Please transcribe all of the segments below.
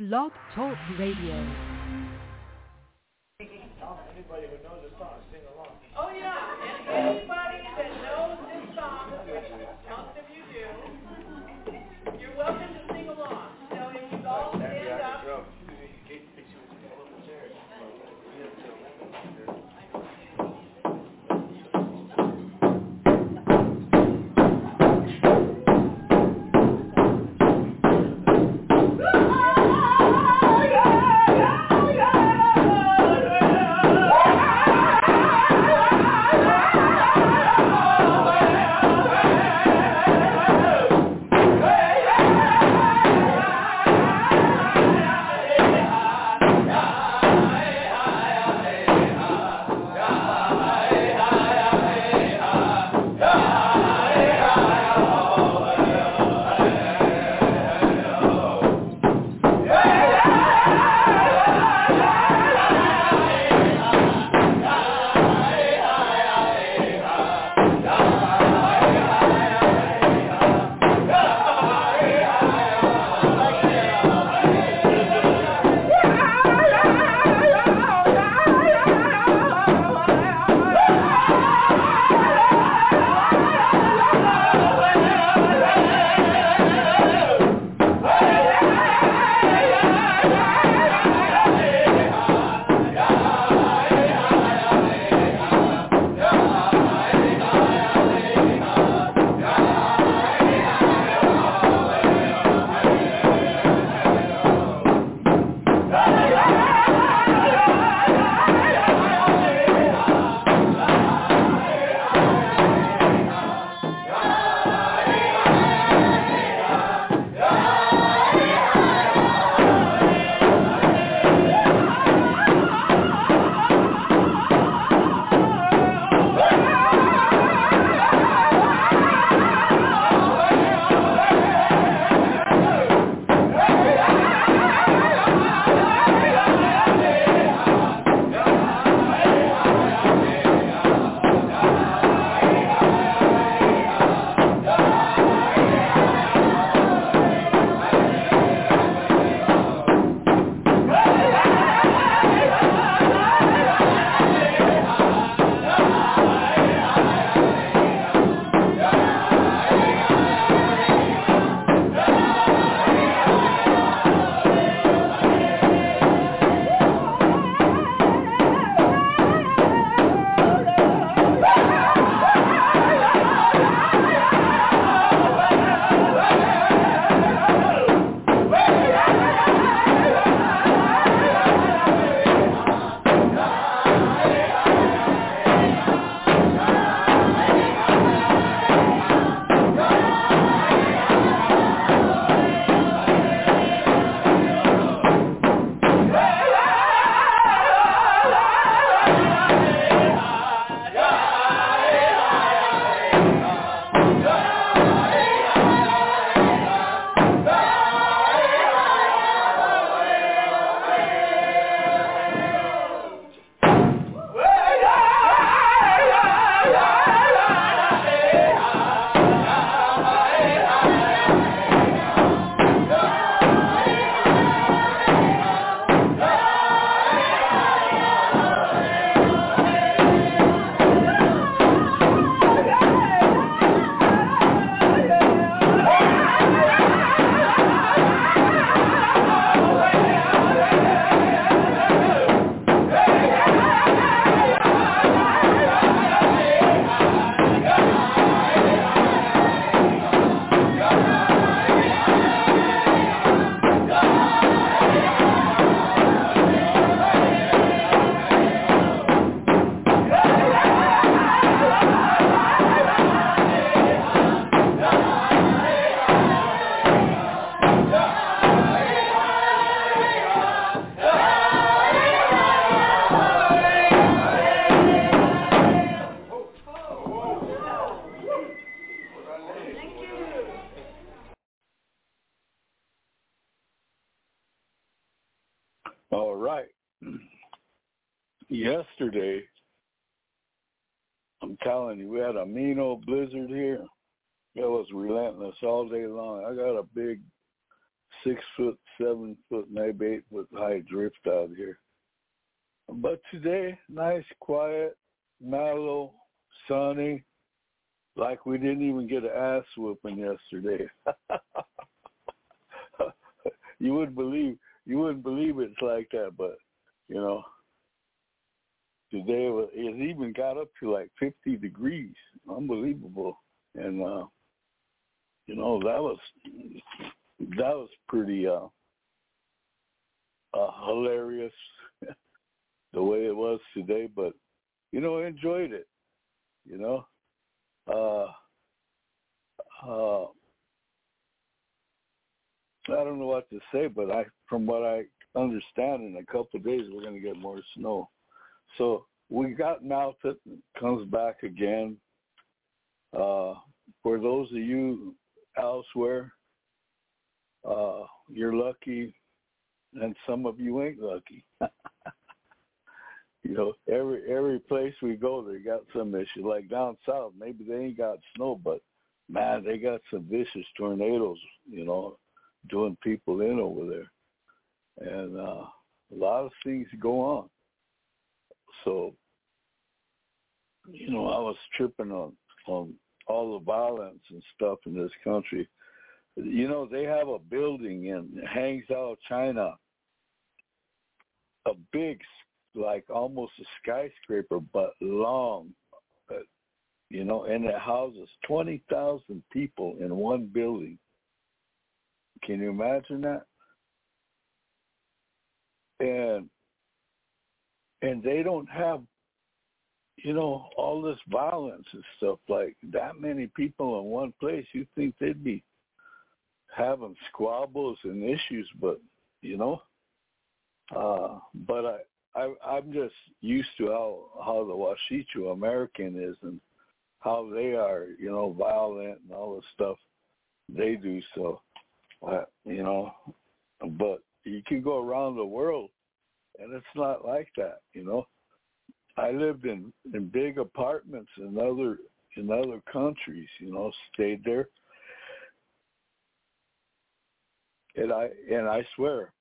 Blog Talk Radio. Anybody who knows the song, sing along. Oh yeah, and anybody that knows this song, which most of you do, you're welcome to sing along. So if you all stand up. All right. Yesterday, I'm telling you, we had a mean old blizzard here. It was relentless all day long. I got a big 6 foot, 7 foot, maybe 8 foot high drift out here. But today, nice, quiet, mellow, sunny, like we didn't even get an ass whooping yesterday. You wouldn't believe it's like that, but you know, today it even got up to like 50 degrees. Unbelievable. And you know, that was pretty hilarious the way it was today, but you know, I enjoyed it. You know, I don't know what to say, but from what I understand, in a couple of days we're going to get more snow. So we got melted, comes back again. For those of you elsewhere, you're lucky, and some of you ain't lucky. You know, every place we go, they got some issue. Like down south, maybe they ain't got snow, but man, they got some vicious tornadoes, you know, doing people in over there. And a lot of things go on. So, you know, I was tripping on all the violence and stuff in this country. You know, they have a building in Hangzhou, China, a big, like almost a skyscraper, but long, you know, and it houses 20,000 people in one building. Can you imagine that? And they don't have, you know, all this violence and stuff, like that many people in one place. You think they'd be having squabbles and issues, but, you know, but I'm just used to how the Washichu American is and how they are, you know, violent and all the stuff they do. So, you know, but you can go around the world and it's not like that, you know. I lived in big apartments in other countries, you know, stayed there. And I swear,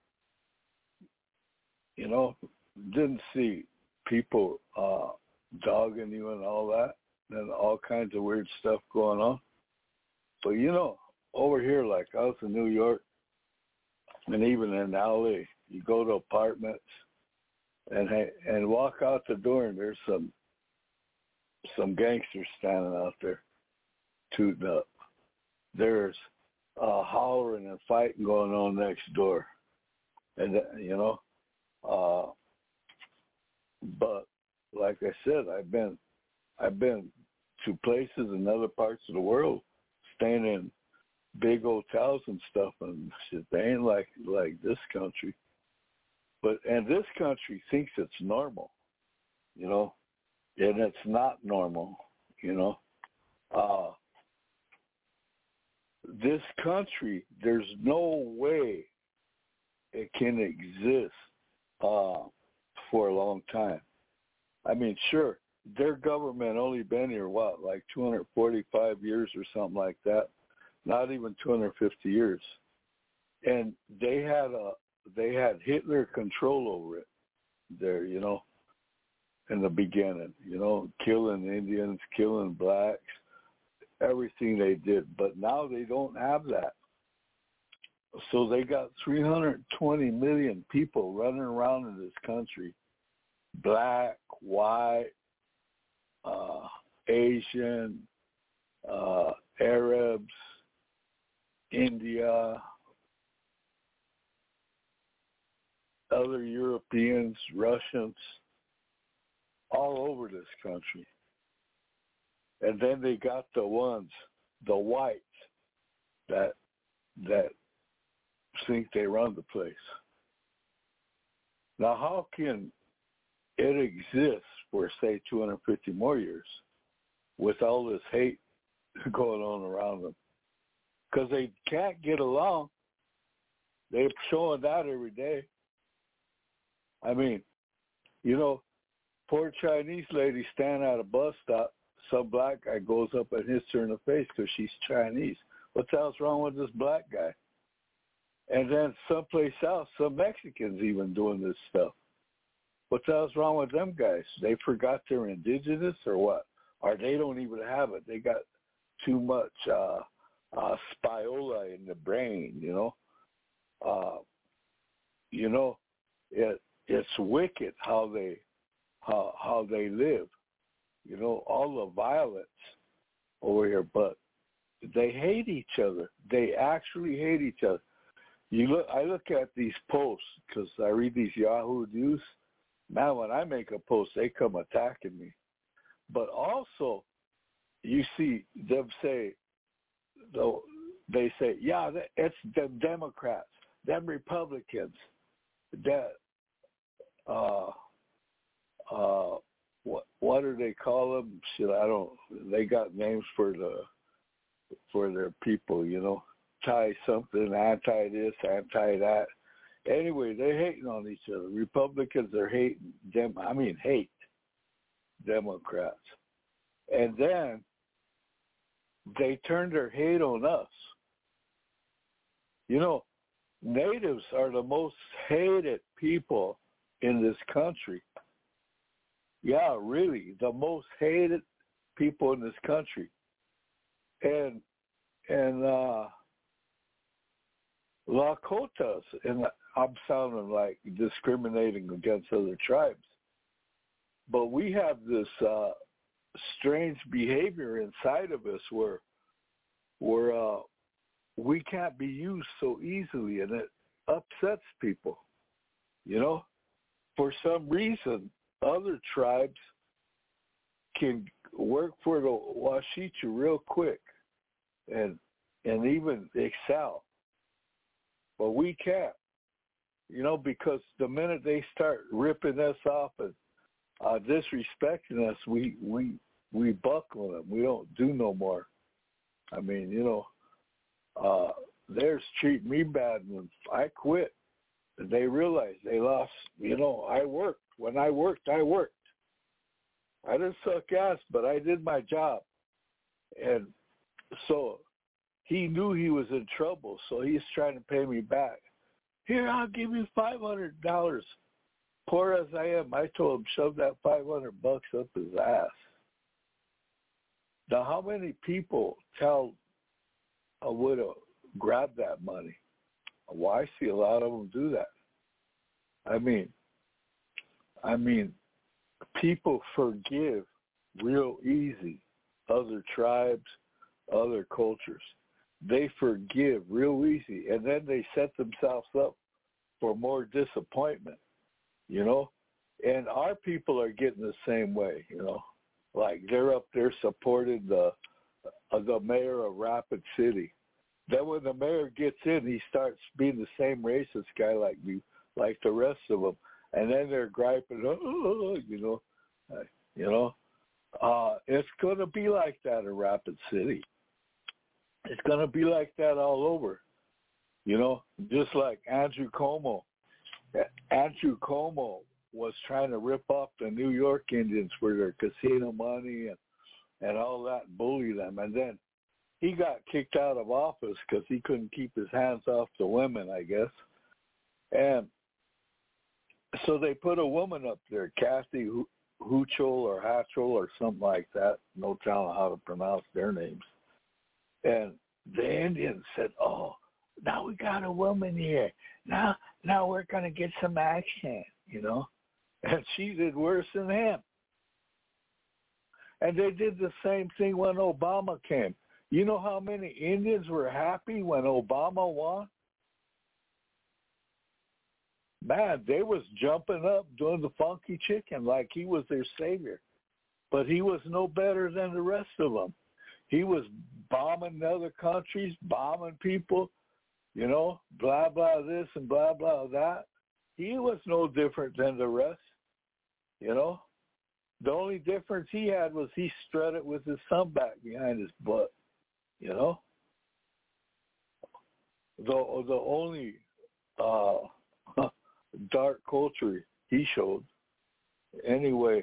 you know, didn't see people dogging you and all that, and all kinds of weird stuff going on. But you know, over here, like I was in New York, and even in LA, you go to apartments and walk out the door, and there's some gangsters standing out there, tooting up. There's hollering and fighting going on next door, and you know. But like I said, I've been to places in other parts of the world, staying in big hotels and stuff, and shit. They ain't like this country. And this country thinks it's normal, you know, and it's not normal, you know. This country, there's no way it can exist for a long time. I mean, sure, their government only been here, what, like 245 years or something like that, not even 250 years. And they had Hitler control over it there, you know, in the beginning, you know, killing Indians, killing blacks, everything they did. But now they don't have that. So they got 320 million people running around in this country, black, white, Asian, Arabs, India, other Europeans, Russians, all over this country. And then they got the whites that think they run the place. Now, how can it exist for, say, 250 more years with all this hate going on around them? Because they can't get along. They're showing that every day. I mean, you know, poor Chinese lady standing at a bus stop, some black guy goes up and hits her in the face because she's Chinese. What the hell's wrong with this black guy? And then someplace else, some Mexicans even doing this stuff. What the hell's wrong with them guys? They forgot they're indigenous or what? Or they don't even have it. They got too much spiola in the brain, you know. It's wicked how they live. You know, all the violence over here, but they hate each other. They actually hate each other. I look at these posts because I read these Yahoo News. Man, when I make a post, they come attacking me. But also, you see them say, they say, yeah, it's the Democrats, them Republicans, that what do they call them? Shit, I don't. They got names for their people, you know. Something, anti this, anti that. Anyway, they're hating on each other. Republicans are hating them. I mean, hate Democrats. And then they turn their hate on us. You know, natives are the most hated people in this country. Yeah, really, the most hated people in this country. And Lakotas, and I'm sounding like discriminating against other tribes, but we have this strange behavior inside of us where we can't be used so easily, and it upsets people. You know, for some reason, other tribes can work for the Washichu real quick and even excel. But we can't, you know, because the minute they start ripping us off and disrespecting us, we buckle them. We don't do no more. I mean, you know, theirs treat me bad, and I quit. They realized they lost. You know, I worked. When I worked, I worked. I didn't suck ass, but I did my job. And so he knew he was in trouble, so he's trying to pay me back. Here, I'll give you $500. Poor as I am, I told him, shove that $500 up his ass. Now, how many people tell a widow, grab that money? Well, I see a lot of them do that. I mean, people forgive real easy other tribes, other cultures. They forgive real easy, and then they set themselves up for more disappointment, you know? And our people are getting the same way, you know? Like they're up there supporting the mayor of Rapid City. Then when the mayor gets in, he starts being the same racist guy like the rest of them. And then they're griping, you know. It's going to be like that in Rapid City. It's going to be like that all over, you know, just like Andrew Cuomo. Andrew Cuomo was trying to rip off the New York Indians for their casino money and all that, and bully them. And then he got kicked out of office because he couldn't keep his hands off the women, I guess. And so they put a woman up there, Kathy Hochul or Hatchell or something like that. No telling how to pronounce their names. And the Indians said, oh, now we got a woman here. Now we're going to get some action, you know. And she did worse than him. And they did the same thing when Obama came. You know how many Indians were happy when Obama won? Man, they was jumping up doing the funky chicken like he was their savior. But he was no better than the rest of them. He was bombing other countries, bombing people, you know, blah, blah this and blah, blah that. He was no different than the rest, you know. The only difference he had was he strutted with his thumb back behind his butt, you know. The only dark culture he showed. Anyway,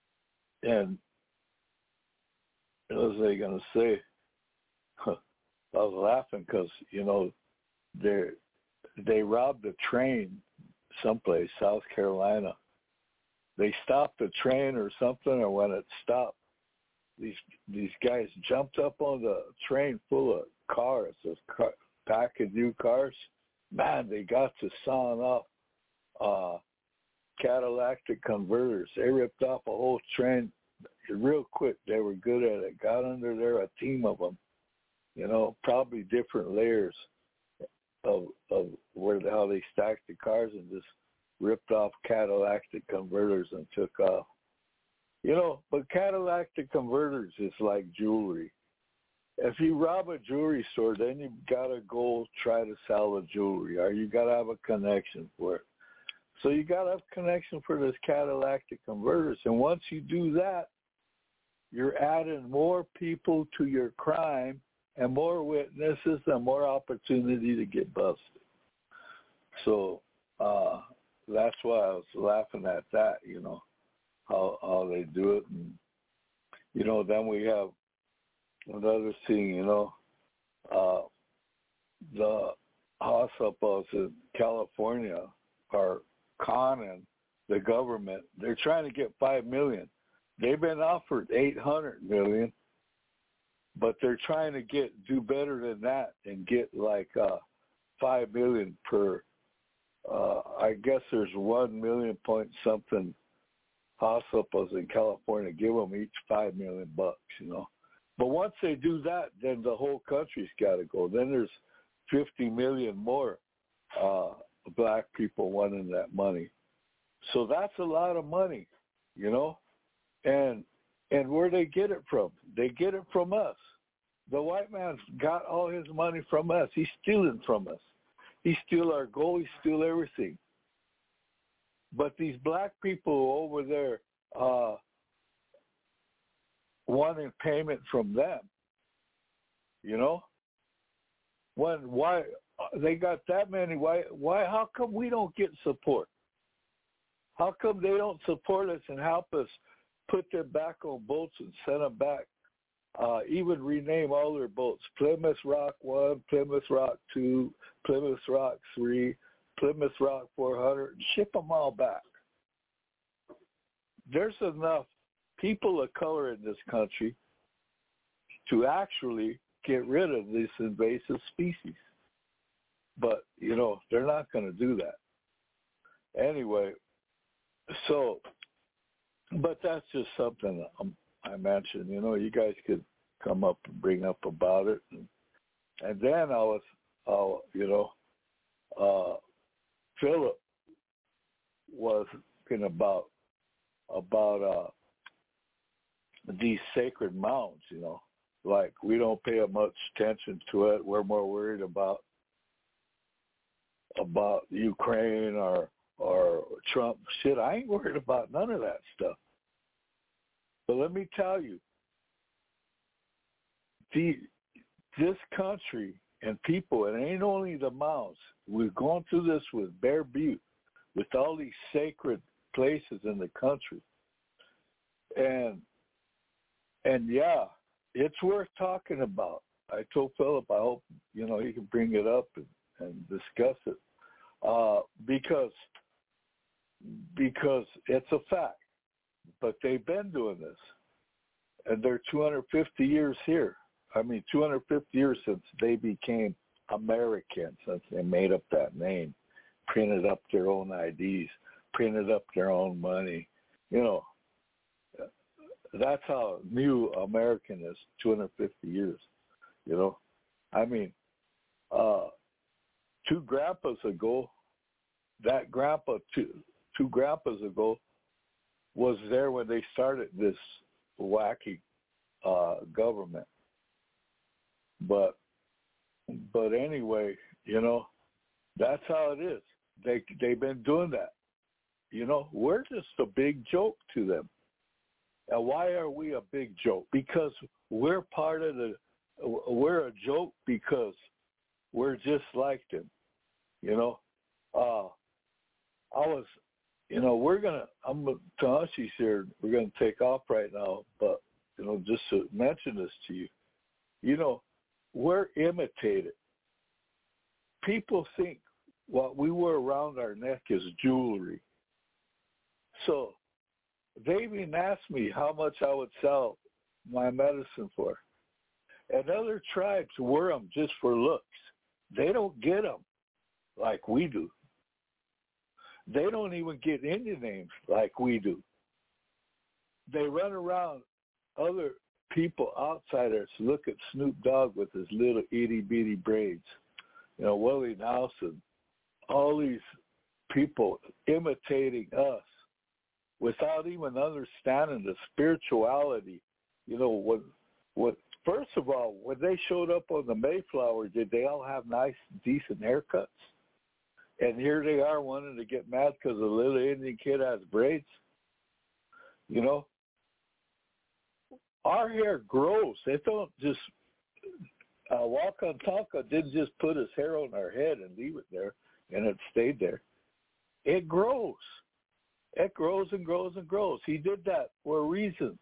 and what was I going to say? was laughing because, you know, they robbed a train someplace, South Carolina. They stopped the train or something, or when it stopped, these guys jumped up on the train full of cars, pack of new cars. Man, they got to sawing off Cadillac converters. They ripped off a whole train real quick. They were good at it. Got under there, a team of them. You know, probably different layers of how they stacked the cars, and just ripped off Cadillac converters and took off. You know, but Cadillac converters is like jewelry. If you rob a jewelry store, then you gotta go try to sell the jewelry, or you gotta have a connection for it. So you gotta have a connection for this Cadillac converters, and once you do that, you're adding more people to your crime, and more witnesses, and more opportunity to get busted. So that's why I was laughing at that, you know, how they do it. And, you know, then we have another thing, you know, the hospitals in California are conning the government. They're trying to get $5 million. They've been offered $800 million. But they're trying to do better than that and get like $5 million per. I guess there's 1 million point something hospitals in California. Give them each $5 million, you know. But once they do that, then the whole country's got to go. Then there's 50 million more black people wanting that money. So that's a lot of money, you know, and where they get it from? They get it from us. The white man's got all his money from us. He's stealing from us. He steal our gold. He steal everything. But these black people over there wanting payment from them, you know? Why they got that many? Why? How come we don't get support? How come they don't support us and help us put them back on boats and send them back? Even rename all their boats: Plymouth Rock 1, Plymouth Rock 2, Plymouth Rock 3, Plymouth Rock 400, and ship them all back. There's enough people of color in this country to actually get rid of this invasive species. But, you know, they're not going to do that. Anyway, so, but that's just something I mentioned. You know, you guys could come up and bring up about it. And then Philip was talking about these sacred mounds, you know, like we don't pay much attention to it. We're more worried about Ukraine or Trump. Shit, I ain't worried about none of that stuff. But let me tell you, this country and people, it ain't only the mounds. We've gone through this with Bear Butte, with all these sacred places in the country. And yeah, it's worth talking about. I told Philip, I hope, you know, he can bring it up and discuss it. Because it's a fact. But they've been doing this. And they're 250 years here. 250 years since they became American, since they made up that name, printed up their own IDs, printed up their own money. You know, that's how new American is, 250 years, you know. Two grandpas ago, that grandpa, two grandpas ago, was there when they started this wacky government. But anyway, you know, that's how it is. They've been doing that. You know, we're just a big joke to them. And why are we a big joke? Because we're we're a joke because we're just like them. You know, Tahashi's here. We're going to take off right now, but, you know, just to mention this to you, you know, we're imitated. People think what we wear around our neck is jewelry. So they even asked me how much I would sell my medicine for. And other tribes wear them just for looks. They don't get them like we do. They don't even get Indian names like we do. They run around other people, outsiders, look at Snoop Dogg with his little itty-bitty braids. Willie Nelson, all these people imitating us without even understanding the spirituality. What first of all, when they showed up on the Mayflower, did they all have nice, decent haircuts? And here they are wanting to get mad because a little Indian kid has braids. Our hair grows. It don't just Wakantanka didn't just put his hair on our head and leave it there, and it stayed there. It grows. It grows and grows and grows. He did that for a reason.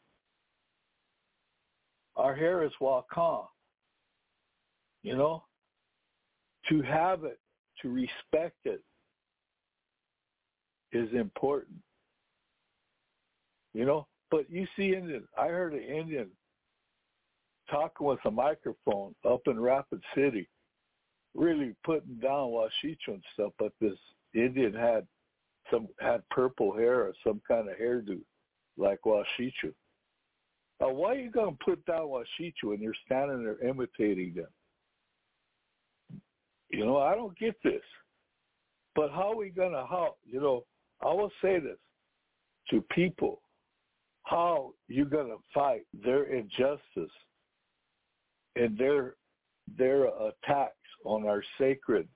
Our hair is Wakan. To have it, to respect it, is important. But you see Indians. I heard an Indian talking with a microphone up in Rapid City, really putting down Washichu and stuff, but this Indian had purple hair or some kind of hairdo like Washichu. Why are you going to put down Washichu when you're standing there imitating them? I don't get this. But how are we going to help? I will say this to people. How you going to fight their injustice and their attacks on our sacred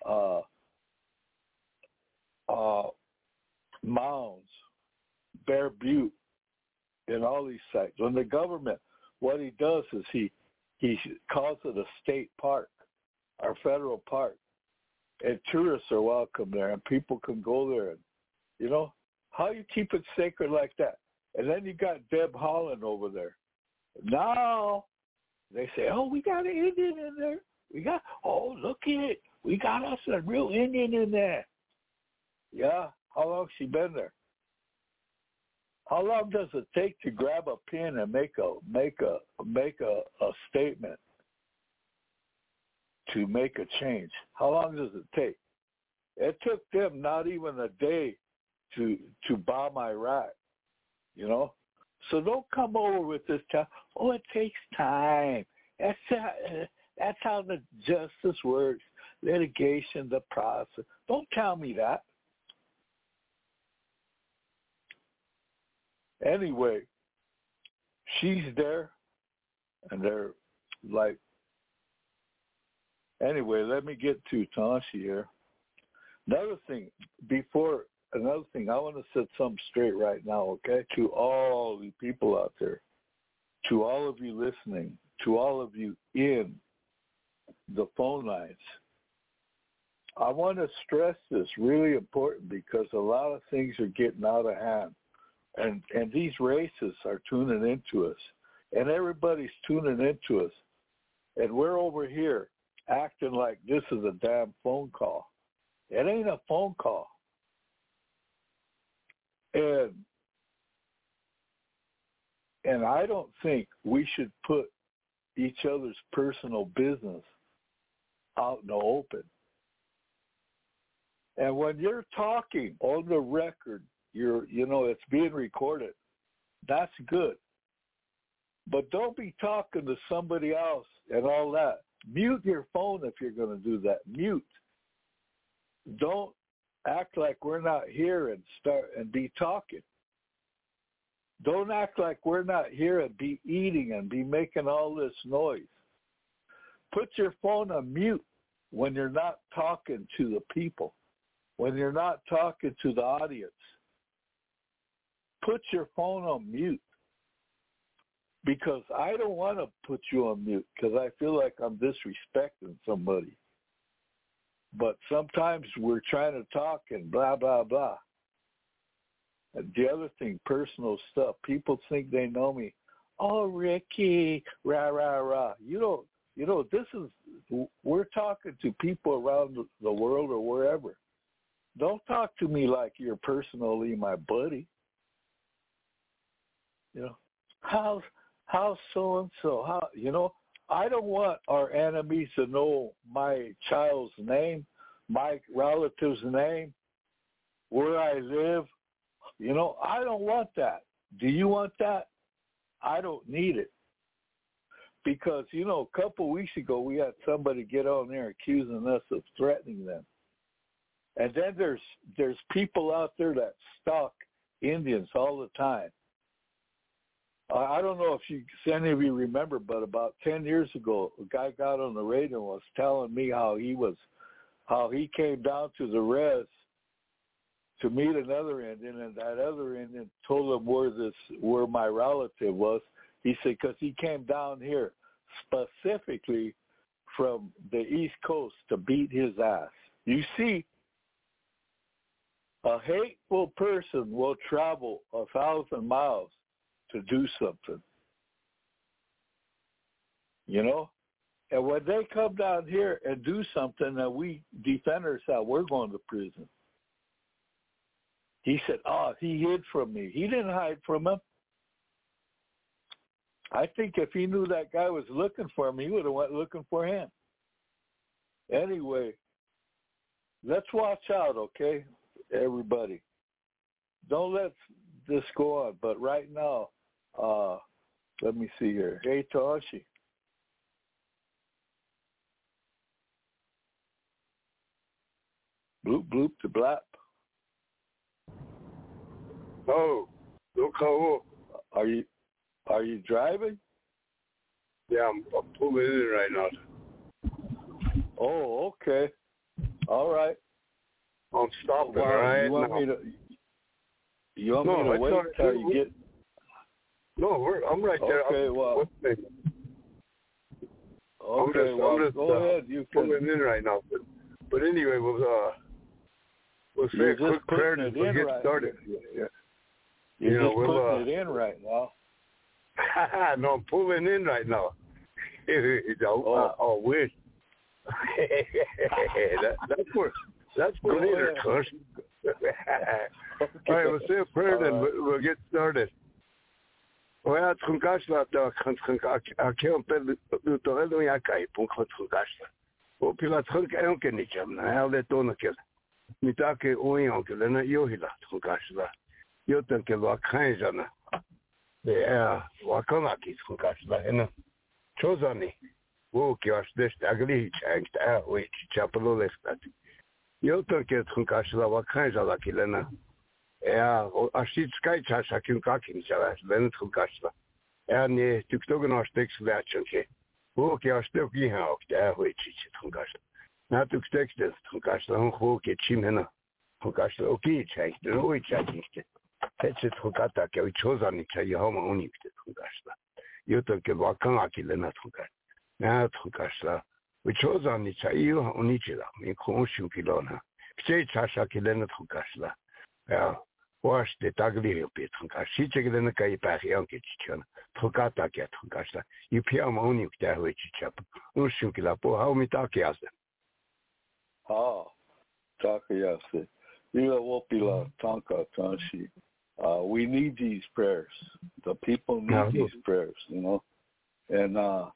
mounds, Bear Butte, and all these sites? When the government, what he does is he calls it a state park, our federal park, and tourists are welcome there, and people can go there. And how you keep it sacred like that? And then you got Deb Holland over there. Now they say, "Oh, we got an Indian in there. Look at it. We got us a real Indian in there." Yeah. How long's she been there? How long does it take to grab a pen and make a statement to make a change? How long does it take? It took them not even a day to bomb Iraq. So don't come over with this time. Oh, it takes time. That's how the justice works. Litigation, the process. Don't tell me that. Anyway, she's there, and they're like. Anyway, let me get to Tashi here. Another thing, I want to set something straight right now, okay? To all the people out there, to all of you listening, to all of you in the phone lines, I want to stress this, really important, because a lot of things are getting out of hand. And these racists are tuning into us. And everybody's tuning into us. And we're over here acting like this is a damn phone call. It ain't a phone call. And I don't think we should put each other's personal business out in the open. And when you're talking on the record, it's being recorded. That's good. But don't be talking to somebody else and all that. Mute your phone if you're going to do that. Mute. Don't act like we're not here and start and be talking. Don't act like we're not here and be eating and be making all this noise. Put your phone on mute when you're not talking to the people, when you're not talking to the audience. Put your phone on mute, because I don't want to put you on mute because I feel like I'm disrespecting somebody. But sometimes we're trying to talk and blah, blah, blah. And the other thing, personal stuff. People think they know me. Oh, Ricky, rah, rah, rah. You we're talking to people around the world or wherever. Don't talk to me like you're personally my buddy. How's so-and-so? I don't want our enemies to know my child's name, my relative's name, where I live. I don't want that. Do you want that? I don't need it. Because, a couple of weeks ago, we had somebody get on there accusing us of threatening them. And then there's people out there that stalk Indians all the time. I don't know if any of you remember, but about 10 years ago, a guy got on the radio and was telling me how he came down to the res to meet another Indian, and that other Indian told him where my relative was. He said, because he came down here specifically from the East Coast to beat his ass. You see, a hateful person will travel 1,000 miles to do something. And when they come down here and do something that we defend ourselves, we're going to prison. He said, he hid from me. He didn't hide from him. I think if he knew that guy was looking for him, he would have went looking for him. Anyway, let's watch out, okay, everybody. Don't let this go on. But right now, let me see here. Hey, Toshi. Bloop, bloop, to blap. Oh, look. Are you driving? Yeah, I'm pulling in right now. Oh, okay. All right. I'm stopping right you want now. Me to wait till you get... No, I'm right there. Okay, go ahead. You can... pulling in right now. But anyway, we'll say a quick prayer and we'll get started. Yeah. You're just putting it in right now. No, I'm pulling in right now. I wish. That's for later, Tush. All right, we'll say a prayer then we'll get started. Well, Tungashla, I can't tell you to Elohim Yakai, Punkashla. O Pilat Hunk Elkenicham, I'll let Donakel. Mitake Oyankel and Yohila, Tungashla. Yotankel Wakanjana. They are Wakanaki, Tungashla, and Chozani. Wokiash, this ugly chanked out, which Chapelo left that. Yotankel Tungashla Wakanjala Kilena. Ashit Sky Chashakim Kakim Chalas, then Tungashla. And the Tuktogan sticks Latchanke. Wokiash Toki Hawk, there, which Tungashla. Not to text this Tungashla, Hoki Chimena. Tungashla, okay, change the way chatting. That's it, Hokata, which chose on each other, home only to Tungashla. Yotankel Wakanaki, then Tungash. Now Tungashla, which chose on each other, on each other, in Konshu Kilona. Say Chashaki, then Tungashla. Wash the Tagli of it, Tungash. She checked in the Kaipa, young kitchen. Tokata get Tungashla. You piam only there, which chap. Ushukila, how me takias. Oh, Takayase. You won't be like Tonka, Tanshi. We need these prayers. The people need these prayers, And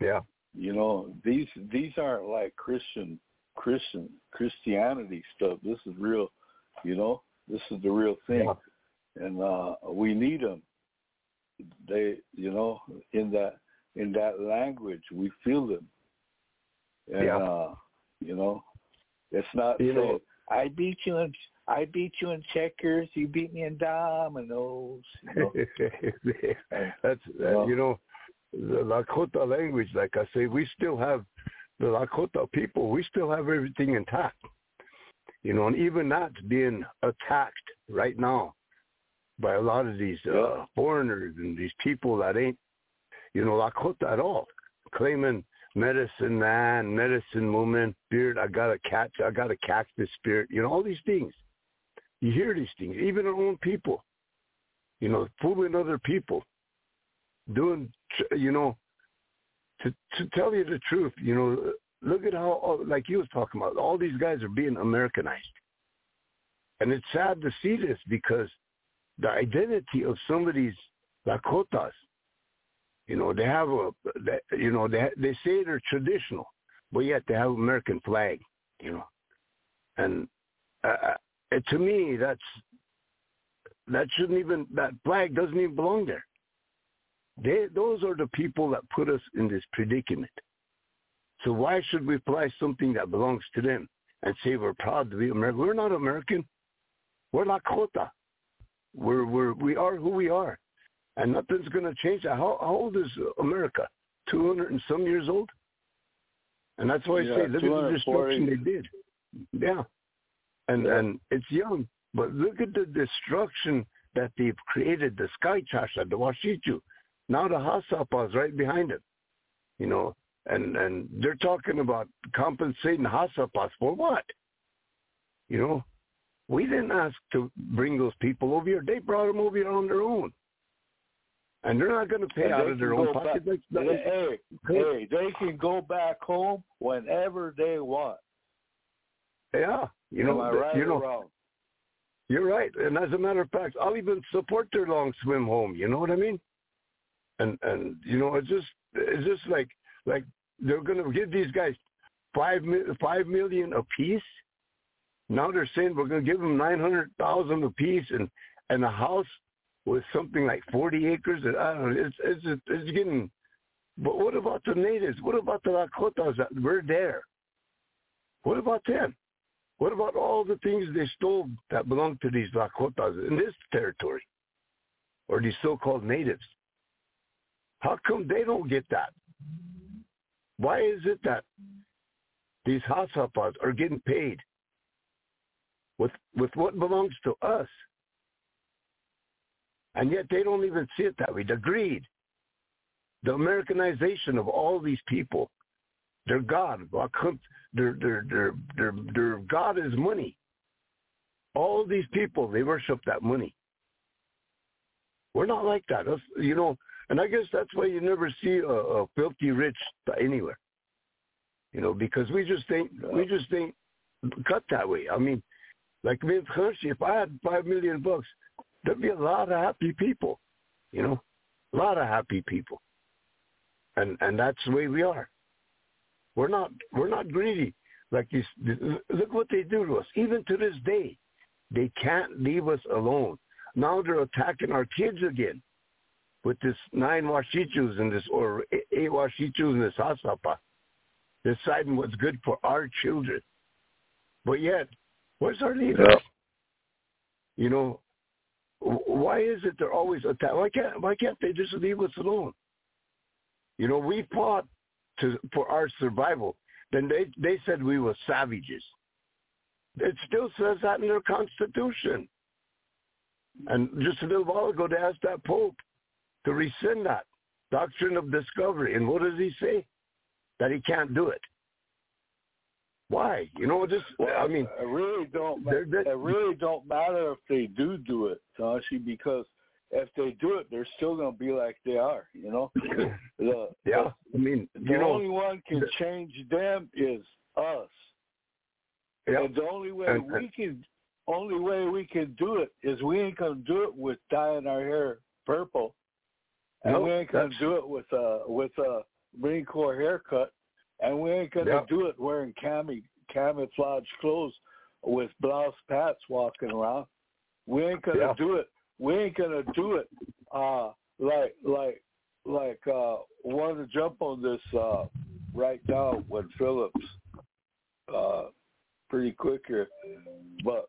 these aren't like Christianity stuff. This is real, this is the real thing. Yeah. And we need them. They, in that language, we feel them. And it's not saying, I beat you in checkers. You beat me in dominoes. That's the Lakota language. Like I say, we still have the Lakota people. We still have everything intact. And even that's being attacked right now by a lot of these foreigners and these people that ain't, Lakota at all, claiming medicine man, medicine woman, spirit. I got a cactus spirit. All these things. You hear these things, even our own people, fooling other people, doing, to tell you the truth, look at how, like you was talking about, all these guys are being Americanized. And it's sad to see this because the identity of some of these Lakotas, they have they say they're traditional, but yet they have American flag, and to me that flag doesn't even belong there. Those are the people that put us in this predicament. So why should we fly something that belongs to them and say we're proud to be American? We're not American. We're Lakota. We are who we are. And nothing's going to change that. How old is America? 200 and some years old? And that's why I say, look at the destruction they did. Yeah. And it's young. But look at the destruction that they've created, the Sky Chasha, the Washichu. Now the Hasapas right behind it. And they're talking about compensating Hasapas for what? We didn't ask to bring those people over here. They brought them over here on their own. And they're not going to pay out of their own pocket. Hey, they can go back home whenever they want. Yeah. Am I right or wrong? You're right. And as a matter of fact, I'll even support their long swim home. You know what I mean? And it's just like they're going to give these guys $5 million apiece. Now they're saying we're going to give them $900,000 apiece and a house with something like 40 acres. And I don't know. It's getting. But what about the natives? What about the Lakotas that were there? What about them? What about all the things they stole that belong to these Lakotas in this territory, or these so-called natives? How come they don't get that? Why is it that these Hasapas are getting paid with what belongs to us? And yet they don't even see it that way. The greed, the Americanization of all these people, their God, their God is money. All these people, they worship that money. We're not like that. And I guess that's why you never see a filthy rich anywhere. Because we just ain't cut that way. I mean, like me, if I had $5 million, there'd be a lot of happy people. A lot of happy people. And that's the way we are. We're not greedy like this. Look what they do to us. Even to this day, they can't leave us alone. Now they're attacking our kids again with this 9 Washichus and or 8 Washichus and this Hasapa, deciding what's good for our children. But yet, where's our leaders? Why is it they're always attacking? Why can't they just leave us alone? We fought for our survival. Then they said we were savages. It still says that in their Constitution. And just a little while ago, they asked that Pope to rescind that doctrine of discovery. And what does he say? That he can't do it. Why? I mean, it really don't matter if they do it, Tashi, because if they do it, they're still going to be like they are. Yeah. I mean, the only one can change them is us. Yeah. And the only way we can do it is we ain't going to do it with dyeing our hair purple, and we ain't going to do it with a Marine Corps haircut. And we ain't going to do it wearing camouflage clothes with blouse pats walking around. We ain't going to do it. We ain't going to do it like want to jump on this right now when Phillips pretty quick here. But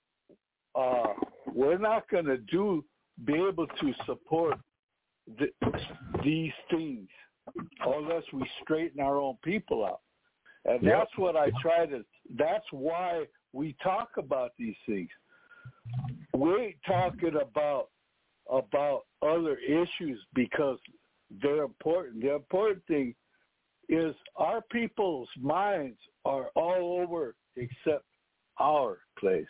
we're not going to be able to support these things unless we straighten our own people out. And that's what that's why we talk about these things. We ain't talking about other issues because they're important. The important thing is our people's minds are all over except our place.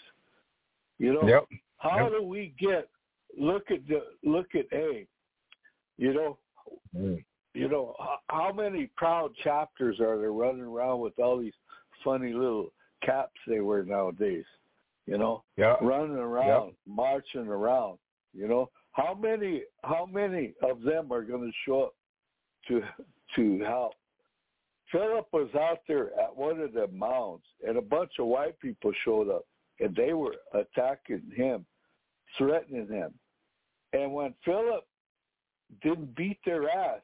How do we look at A, how many proud chapters are there running around with all these funny little caps they wear nowadays? Running around, marching around. How many of them are going to show up to help? Philip was out there at one of the mounds, and a bunch of white people showed up, and they were attacking him, threatening him. And when Philip didn't beat their ass,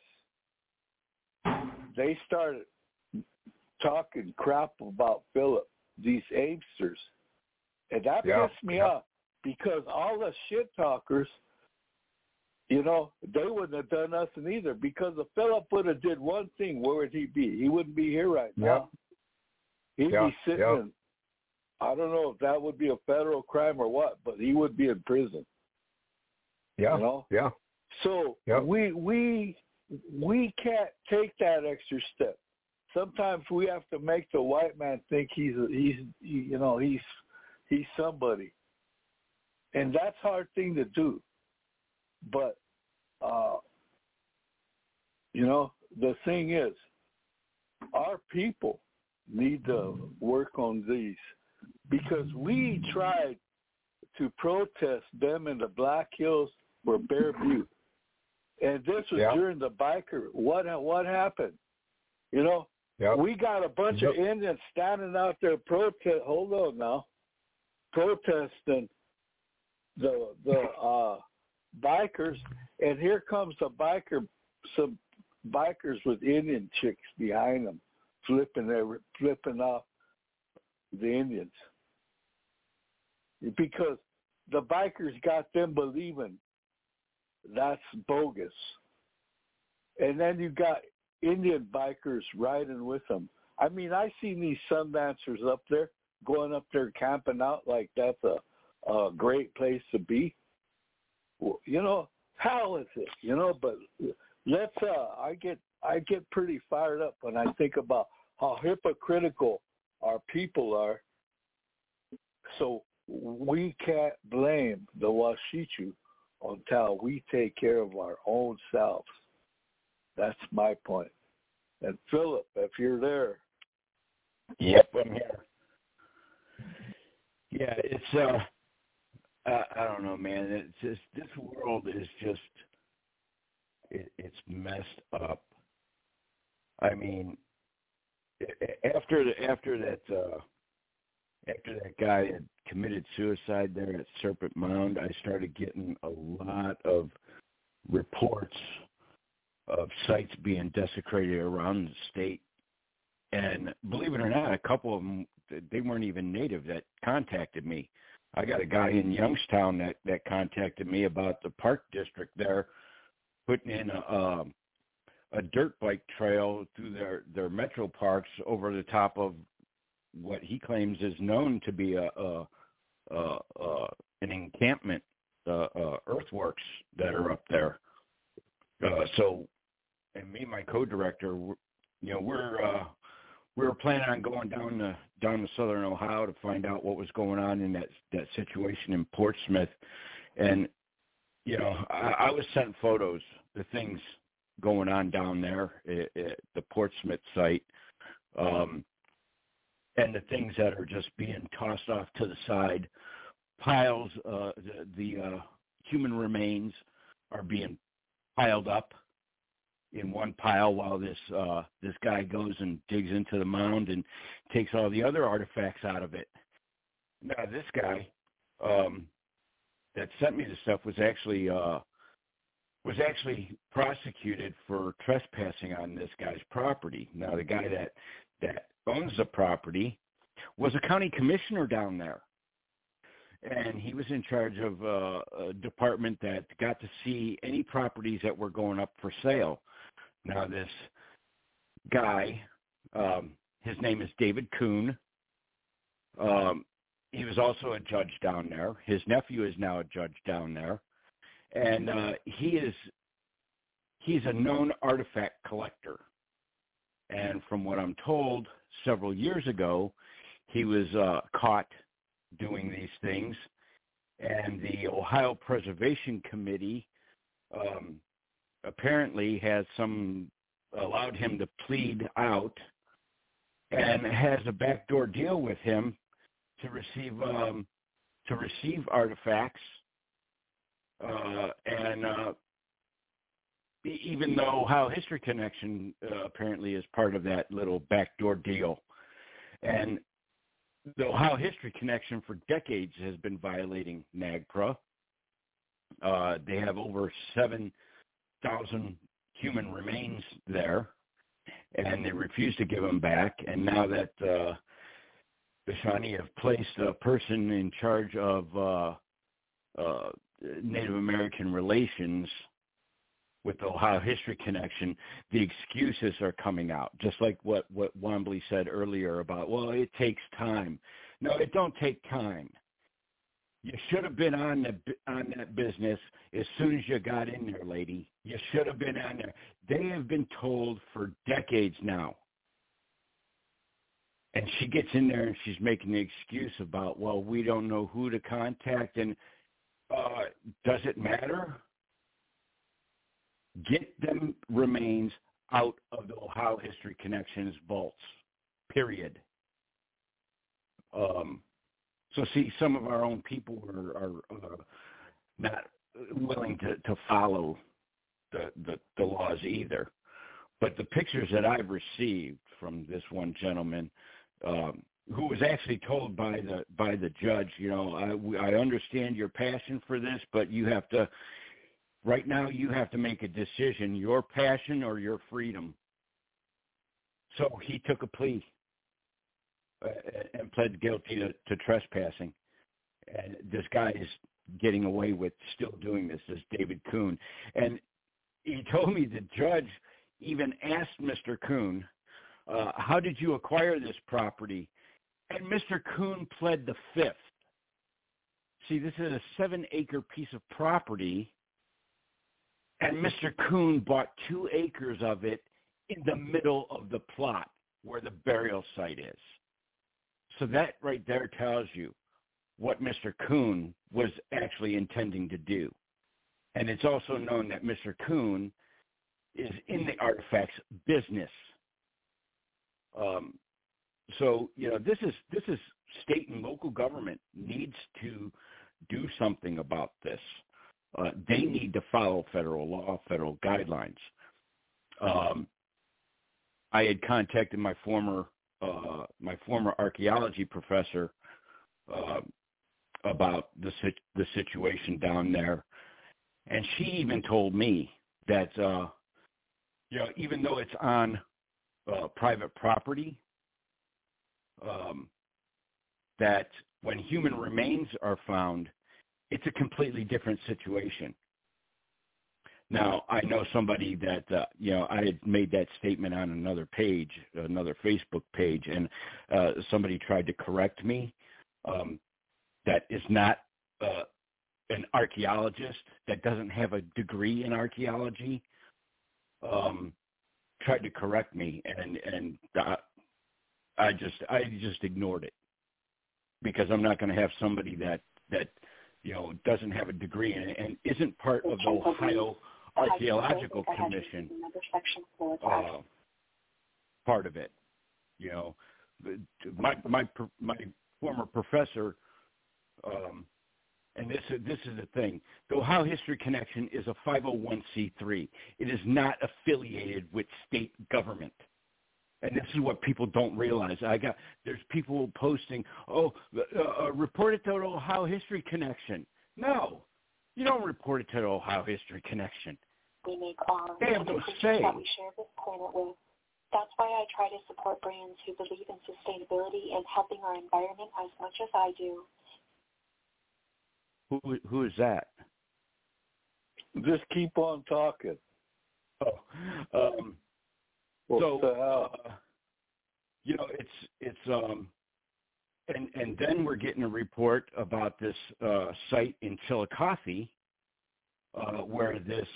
they started talking crap about Philip, these Amesters. And that pissed me off, because all the shit talkers, they wouldn't have done nothing either. Because if Philip would have did one thing, where would he be? He wouldn't be here right now. He'd be sitting in, I don't know if that would be a federal crime or what, but he would be in prison. So we can't take that extra step. Sometimes we have to make the white man think he's somebody, and that's a hard thing to do. But the thing is, our people need to work on these, because we tried to protest them in the Black Hills or Bear Butte, and this was during the biker. What happened? We got a bunch of Indians standing out there protesting the bikers, and here comes some bikers with Indian chicks behind them, flipping off the Indians, because the bikers got them believing that's bogus. And then you got Indian bikers riding with them. I mean, I seen these Sundancers up there, going up there camping out like that's a great place to be. Hell is it, but let's I get pretty fired up when I think about how hypocritical our people are. So we can't blame the Washichu until we take care of our own selves. That's my point. And Philip, if you're there. Yep, I'm here. Yeah, it's I don't know, man. It's just, this world is just it's messed up. I mean, after that guy had committed suicide there at Serpent Mound, I started getting a lot of reports of sites being desecrated around the state. And believe it or not, a couple of them, they weren't even native that contacted me. I got a guy in Youngstown that contacted me about the park district there, putting in a dirt bike trail through their metro parks over the top of what he claims is known to be an encampment, earthworks that are up there. So, and me and my co-director, we were planning on going down to southern Ohio to find out what was going on in that situation in Portsmouth. And, I was sent photos, the things going on down there at the Portsmouth site, and the things that are just being tossed off to the side. Piles, the human remains are being piled up in one pile while this guy goes and digs into the mound and takes all the other artifacts out of it. Now, this guy that sent me the stuff was actually prosecuted for trespassing on this guy's property. Now, the guy that owns the property was a county commissioner down there, and he was in charge of a department that got to see any properties that were going up for sale. Now, this guy, his name is David Kuhn. He was also a judge down there. His nephew is now a judge down there. And he's a known artifact collector. And from what I'm told, several years ago, he was caught doing these things. And the Ohio Preservation Committee apparently has some allowed him to plead out and has a backdoor deal with him to receive artifacts. Even though Ohio History Connection apparently is part of that little backdoor deal. And the Ohio History Connection for decades has been violating NAGPRA. They have over 7,000 human remains there, and they refuse to give them back. And now that the Shawnee have placed a person in charge of Native American relations with the Ohio History Connection, the excuses are coming out, just like what Wombly said earlier about, well, it takes time. No, it don't take time. You should have been on that business as soon as you got in there, lady. You should have been on there. They have been told for decades now. And she gets in there and she's making the excuse about, well, we don't know who to contact. And does it matter? Get them remains out of the Ohio History Connection's vaults, period. So see, some of our own people are not willing to follow the laws either. But the pictures that I've received from this one gentleman, who was actually told by the judge, you know, I understand your passion for this, but you have to. Right now, you have to make a decision, your passion or your freedom. So he took a plea and pled guilty to trespassing. And this guy is getting away with still doing this David Kuhn. And he told me the judge even asked Mr. Kuhn, how did you acquire this property? And Mr. Kuhn pled the fifth. See, this is a 7-acre piece of property. And Mr. Kuhn bought 2 acres of it in the middle of the plot where the burial site is. So that right there tells you what Mr. Kuhn was actually intending to do. And it's also known that Mr. Kuhn is in the artifacts business. So, you know, this is state and local government needs to do something about this. They need to follow federal law, federal guidelines. I had contacted my former archaeology professor about the situation down there, and she even told me that you know, even though it's on private property, that when human remains are found, it's a completely different situation. Now, I know somebody that, you know, I had made that statement on another page, another Facebook page, and somebody tried to correct me. That is not an archaeologist, that doesn't have a degree in archaeology, tried to correct me, and I just ignored it, because I'm not going to have somebody that you know, doesn't have a degree and isn't part of the Ohio Archaeological Commission, part of it. You know, my former professor, and this is the thing. The Ohio History Connection is a 501c3. It is not affiliated with state government. And this is what people don't realize. There's people posting, report it to the Ohio History Connection. No, you don't report it to the Ohio History Connection. They have no say. That we share this planet with. That's why I try to support brands who believe in sustainability and helping our environment as much as I do. Who is that? Just keep on talking. So, you know, it's and then we're getting a report about this site in Chillicothe, where this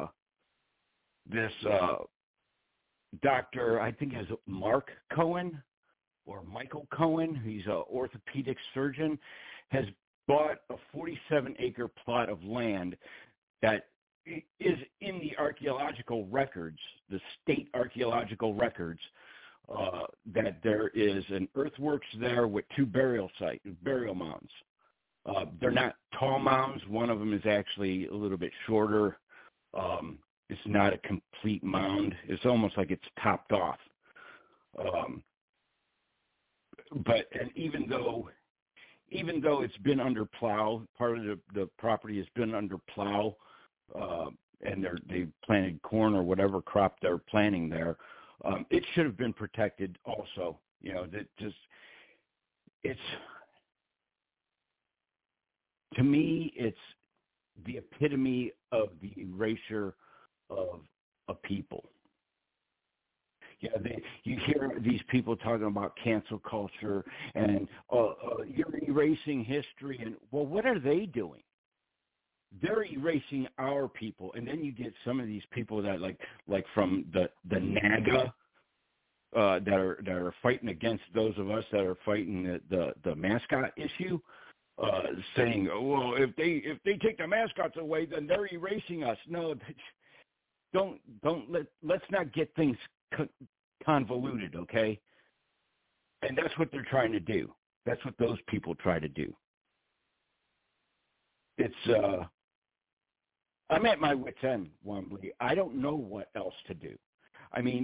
doctor, I think is Mark Cohen or Michael Cohen, he's an orthopedic surgeon, has bought a 47-acre plot of land that is in the archaeological records, the state archaeological records, that there is an earthworks there with 2 burial mounds. They're not tall mounds. One of them is actually a little bit shorter. It's not a complete mound. It's almost like it's topped off. But even though it's been under plow, part of the property has been under plow, and they planted corn or whatever crop they're planting there, it should have been protected also. To me, it's the epitome of the erasure of a people. Yeah, you hear these people talking about cancel culture and you're erasing history. And, well, what are they doing? They're erasing our people. And then you get some of these people that like from the NAGA that are fighting against those of us that are fighting the mascot issue, saying, oh, well, if they take the mascots away, then they're erasing us. No, let's not get things convoluted, okay? And that's what they're trying to do. That's what those people try to do. It's I'm at my wit's end, Wombly. I don't know what else to do. I mean,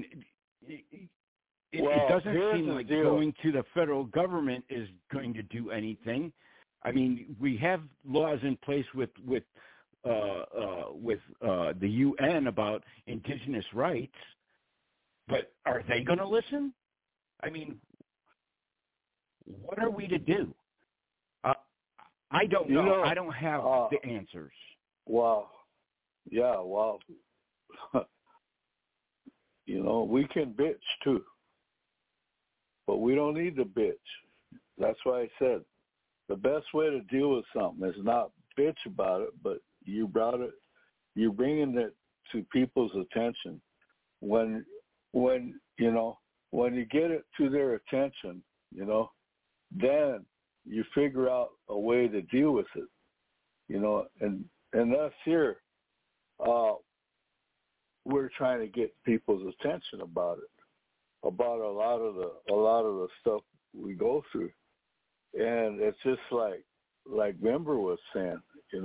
it doesn't seem like going to the federal government is going to do anything. I mean, we have laws in place with the UN about indigenous rights, but are they going to listen? I mean, what are we to do? I don't know. I don't have the answers. Well, yeah, well, we can bitch too, but we don't need to bitch. That's why I said the best way to deal with something is not bitch about it, but you're bringing it to people's attention. When you get it to their attention, then you figure out a way to deal with it, and us here, we're trying to get people's attention about it, about a lot of the stuff we go through. And it's just like Member was saying,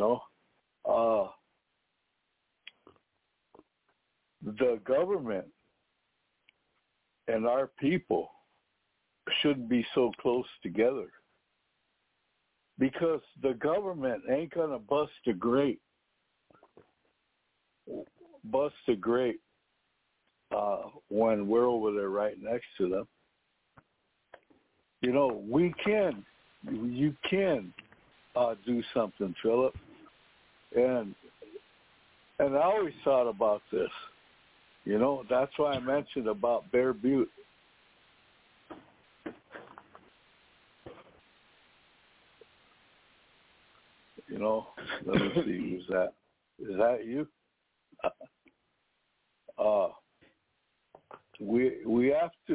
the government and our people shouldn't be so close together, because the government ain't gonna bust a grate when we're over there right next to them. You can do something, Philip, and I always thought about this. That's why I mentioned about Bear Butte. Let me see, who's that? Is that you? We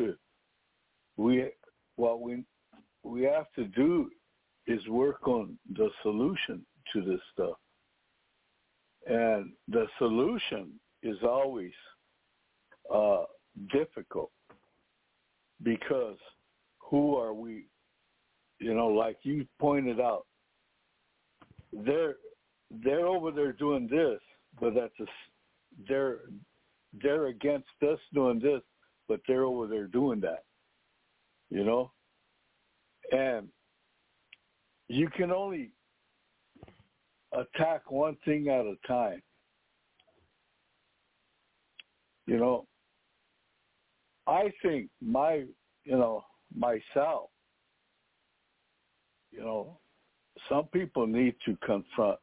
have to do is work on the solution to this stuff. And the solution is always difficult, because who are we? Like you pointed out, they're over there doing this, but they're against us doing this, but they're over there doing that. And you can only attack one thing at a time. I think myself, some people need to confront.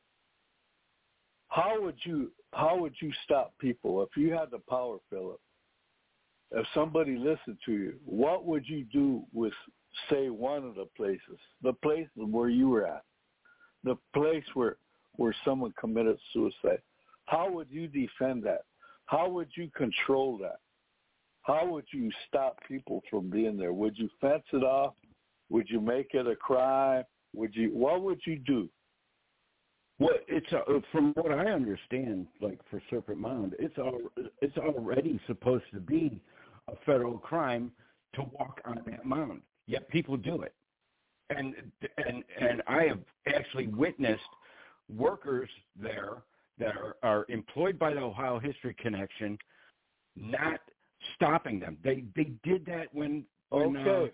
How would you stop people if you had the power, Philip? If somebody listened to you, what would you do with, say, one of the places where you were at, the place where someone committed suicide? How would you defend that? How would you control that? How would you stop people from being there? Would you fence it off? Would you make it a crime? What would you do? Well, it's from what I understand, like for Serpent Mound, it's already supposed to be a federal crime to walk on that mound. Yet people do it, and I have actually witnessed workers there that are employed by the Ohio History Connection not stopping them. They did that when those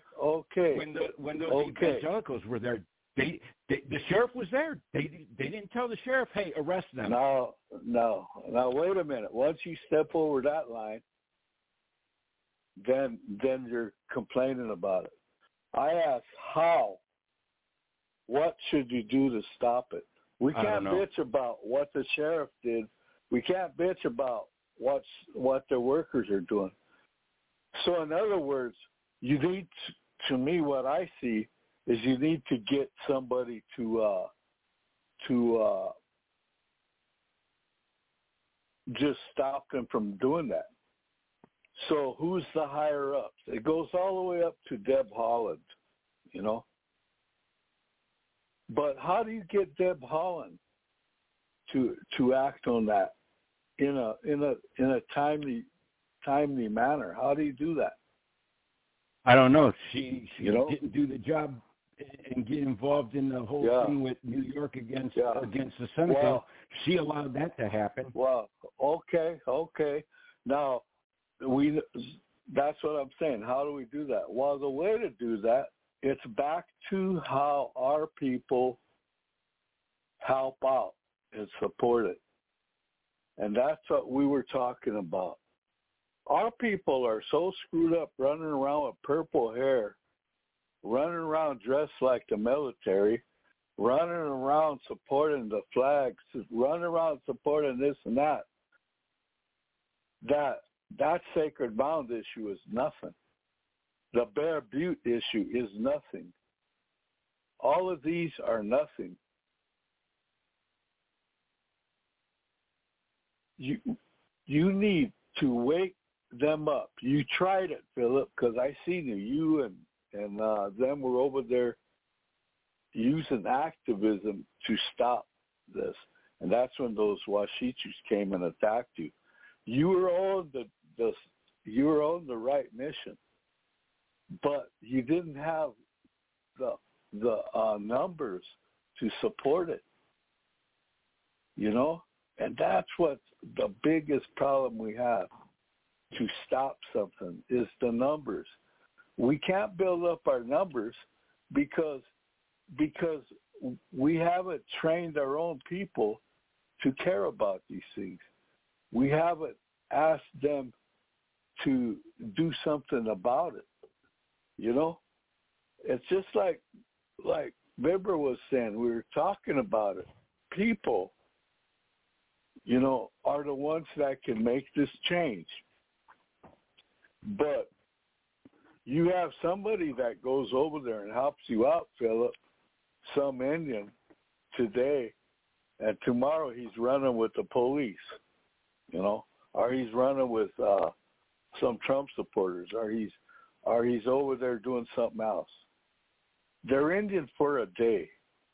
evangelicals were there. The sheriff was there. They didn't tell the sheriff, hey, arrest them. No. Now wait a minute. Once you step over that line, then you're complaining about it. I asked how. What should you do to stop it? We can't bitch about what the sheriff did. We can't bitch about what the workers are doing. So in other words, you need to me what I see is you need to get somebody to just stop them from doing that. So who's the higher ups? It goes all the way up to Deb Haaland, you know. But how do you get Deb Haaland to act on that in a timely manner? How do you do that? I don't know. She didn't do the job and get involved in the whole thing with New York against the Seneca. Well, she allowed that to happen. Well, okay. Now that's what I'm saying. How do we do that? Well, the way to do that, it's back to how our people help out and support it. And that's what we were talking about. Our people are so screwed up running around with purple hair, running around dressed like the military, running around supporting the flags, running around supporting this and that. That Sacred Mound issue is nothing. The Bear Butte issue is nothing. All of these are nothing. You need to wake them up. You tried it, Philip, because I seen you and them were over there using activism to stop this, and that's when those Washichus came and attacked you. You were on the right mission, but you didn't have the numbers to support it. You know, and that's what the biggest problem we have to stop something is the numbers. We can't build up our numbers because we haven't trained our own people to care about these things. We haven't asked them to do something about it. You know, it's just like Bibber was saying, we were talking about it. People, you know, are the ones that can make this change. But you have somebody that goes over there and helps you out, Philip, some Indian today, and tomorrow he's running with the police, you know, or he's running with some Trump supporters, or he's over there doing something else. They're Indian for a day.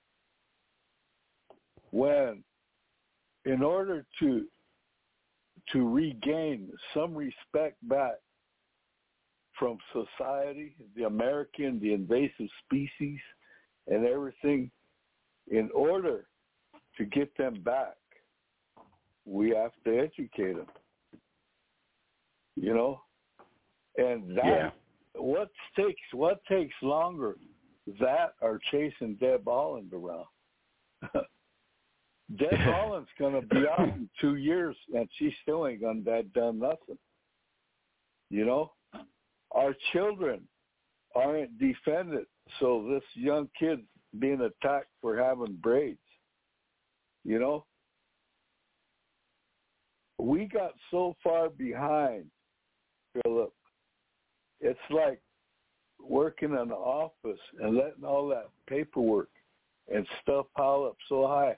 When, in order to regain some respect back from society, the American, the invasive species, and everything, in order to get them back, we have to educate them. You know, and that what takes longer, that or chasing Deb Haaland around. Deb Haaland's going to be out in 2 years, and she still ain't done nothing. You know, our children aren't defended, so this young kid's being attacked for having braids. You know, we got so far behind, Philip. It's like working in an office and letting all that paperwork and stuff pile up so high.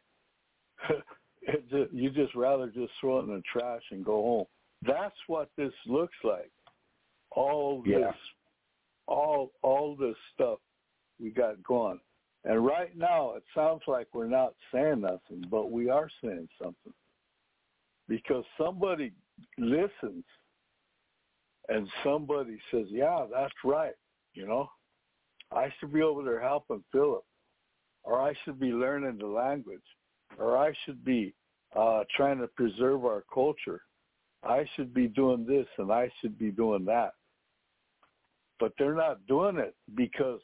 You just rather just throw it in the trash and go home. That's what this looks like. All this stuff we got going. And right now, it sounds like we're not saying nothing, but we are saying something. Because somebody listens and somebody says, yeah, that's right, you know. I should be over there helping Philip, or I should be learning the language, or I should be trying to preserve our culture. I should be doing this and I should be doing that. But they're not doing it because,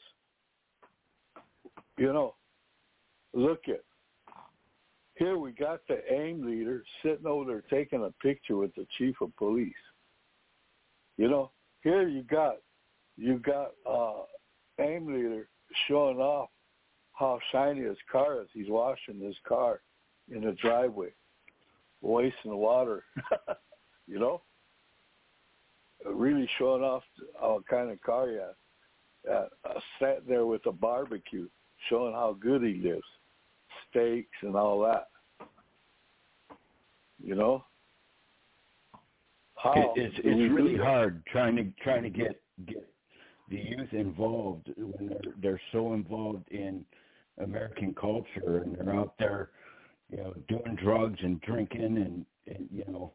you know, look at, here we got the AIM leader sitting over there taking a picture with the chief of police. You know, here you got AIM leader showing off how shiny his car is. He's washing his car in the driveway, wasting water, you know, really showing off what kind of car he has. Sat there with a barbecue, showing how good he lives, steaks and all that. You know, it's really hard trying to get the youth involved when they're so involved in American culture and they're out there, you know, doing drugs and drinking and you know,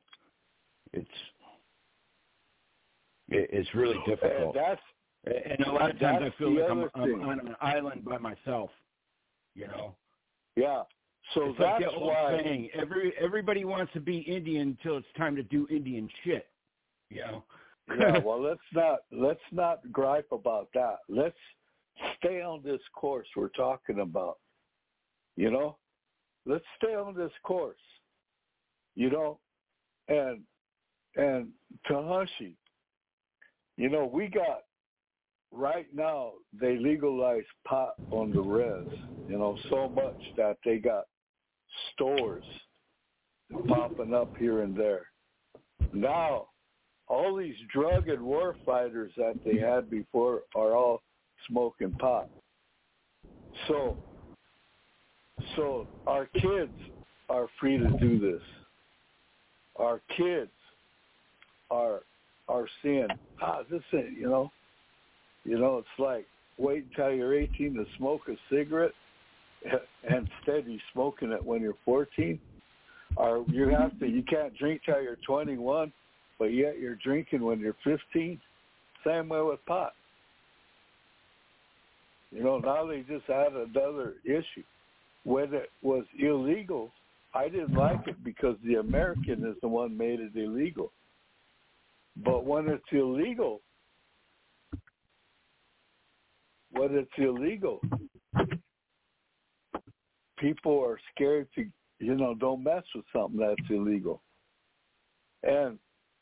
it's really difficult. And a lot of times I feel like I'm on an island by myself, you know. Yeah. So it's that's like the old saying, everybody wants to be Indian until it's time to do Indian shit, you know. Yeah, well, let's not gripe about that. Let's stay on this course we're talking about. You know, let's stay on this course. You know, and Tahashi, you know, we got right now they legalized pot on the res. You know, so much that they got stores popping up here and there. Now, all these drug and war fighters that they had before are all smoking pot. So our kids are free to do this. Our kids are seeing, this ain't, you know, it's like wait until you're 18 to smoke a cigarette, and instead you're smoking it when you're 14. Or you can't drink till you're 21, but yet you're drinking when you're 15. Same way with pot. You know, now they just added another issue. When it was illegal, I didn't like it because the American is the one made it illegal. But when it's illegal, people are scared to, you know, don't mess with something that's illegal. And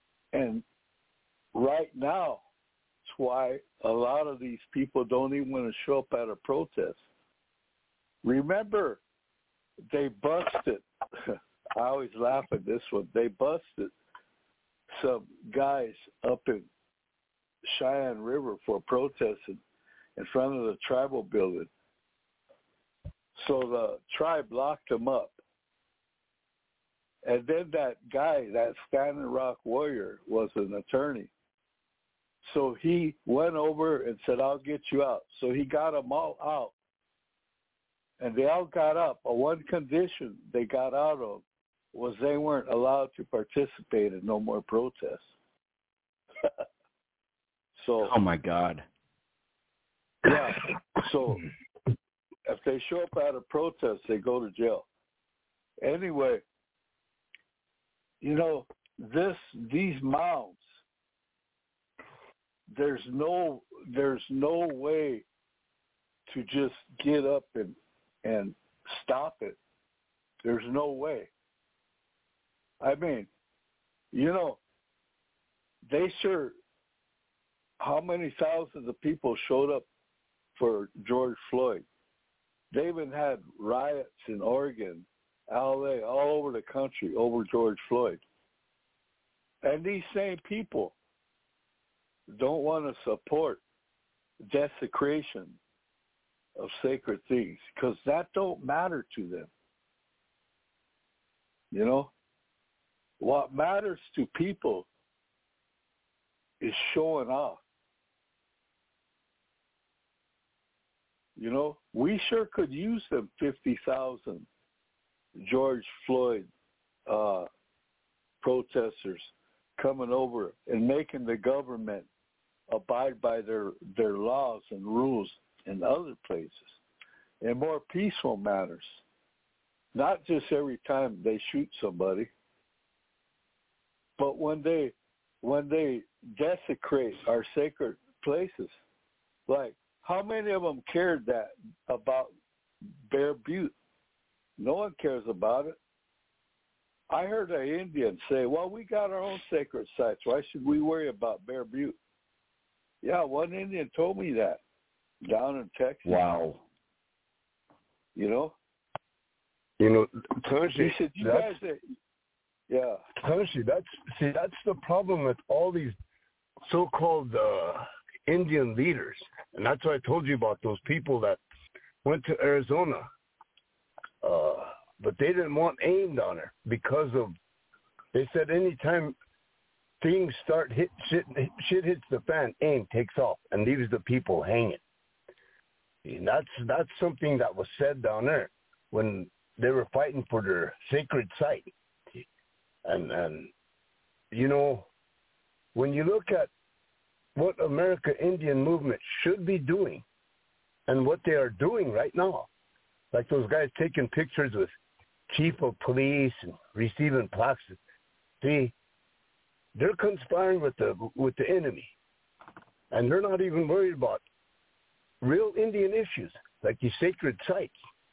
right now, that's why a lot of these people don't even want to show up at a protest. Remember, they busted, I always laugh at this one, they busted some guys up in Cheyenne River for protesting in front of the tribal building. So the tribe locked them up. And then that guy, that Standing Rock warrior, was an attorney. So he went over and said, I'll get you out. So he got them all out. And they all got up. But one condition they got out of was they weren't allowed to participate in no more protests. So, oh, my God. Yeah. So if they show up at a protest, they go to jail. Anyway, you know, these mounds, there's no way to just get up and stop it. There's no way. I mean, you know, how many thousands of people showed up for George Floyd? They even had riots in Oregon, LA, all over the country over George Floyd. And these same people don't want to support desecration of sacred things because that don't matter to them. You know? What matters to people is showing off. You know, we sure could use them 50,000 George Floyd protesters coming over and making the government abide by their laws and rules in other places, in more peaceful matters. Not just every time they shoot somebody, but when they desecrate our sacred places. Like, how many of them cared about Bear Butte? No one cares about it. I heard an Indian say, well, we got our own sacred sites. Why should we worry about Bear Butte? Yeah, one Indian told me that down in Texas. Wow. You know? You know, Toshi, he said, you guys, yeah. Toshi, that's the problem with all these so-called Indian leaders. And that's why I told you about those people that went to Arizona. But they didn't want AIM down there because of, they said anytime things start shit hits the fan, AIM takes off and leaves the people hanging. And that's something that was said down there when they were fighting for their sacred site. And you know, when you look at what America Indian movement should be doing and what they are doing right now, like those guys taking pictures with chief of police and receiving plaques. See, they're conspiring with the enemy, and they're not even worried about real Indian issues like these sacred sites.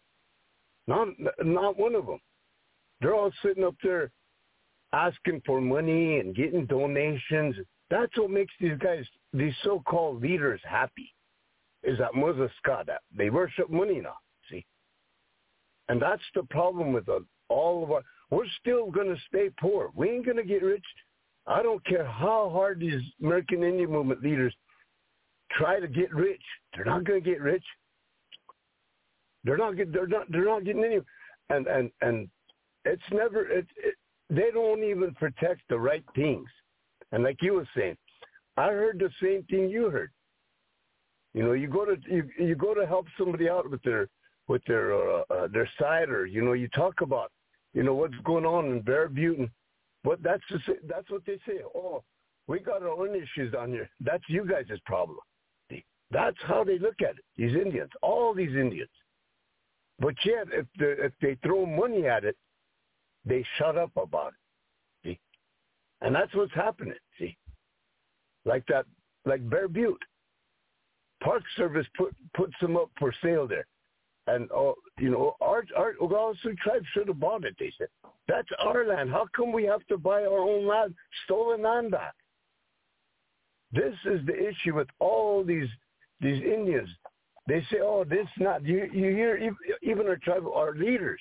Not one of them. They're all sitting up there asking for money and getting donations. That's what makes these guys, these so-called leaders, happy. Is that Muzaskat, that they worship money now. See, and that's the problem with all of our. We're still going to stay poor. We ain't going to get rich. I don't care how hard these American Indian movement leaders try to get rich. They're not going to get rich. They're not getting any. And it's never. They don't even protect the right things. And like you were saying, I heard the same thing you heard. You know, you go to help somebody out with their site, or you know, you talk about, you know, what's going on in Bear Butte. But that's what they say. Oh, we got our own issues down here. That's you guys' problem. That's how they look at it. These Indians, all these Indians. But yet, if they throw money at it, they shut up about it. See, and that's what's happening. See, like Bear Butte. Park Service puts them up for sale there. And, you know, our Oglala tribe should have bought it, they said. That's our land. How come we have to buy our own land, stolen land back? This is the issue with all these Indians. They say, oh, this not. You hear even our tribe, our leaders.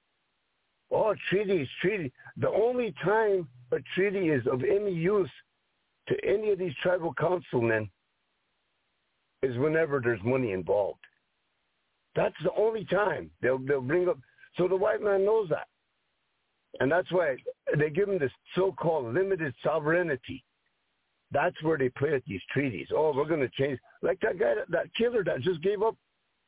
Oh, treaties. The only time a treaty is of any use to any of these tribal councilmen is whenever there's money involved. That's the only time they'll bring up. So the white man knows that. And that's why they give them this so-called limited sovereignty. That's where they play at these treaties. Oh, we're going to change. Like that guy, that killer that just gave up.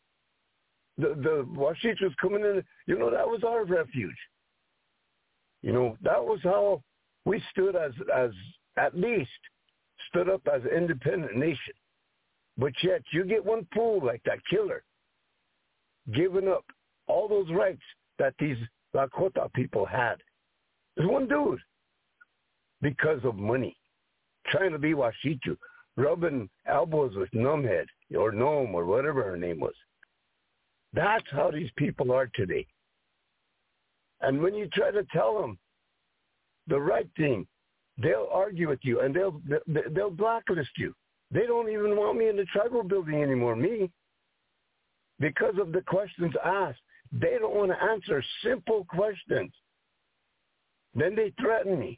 The Washish was coming in. You know, that was our refuge. You know, that was how we stood as at least stood up as an independent nation. But yet you get one fool like that killer giving up all those rights that these Lakota people had. There's one dude because of money, trying to be Washichu, rubbing elbows with Numbhead or Gnome or whatever her name was. That's how these people are today. And when you try to tell them the right thing, they'll argue with you and they'll blacklist you. They don't even want me in the tribal building anymore, me, because of the questions asked. They don't want to answer simple questions. Then they threaten me.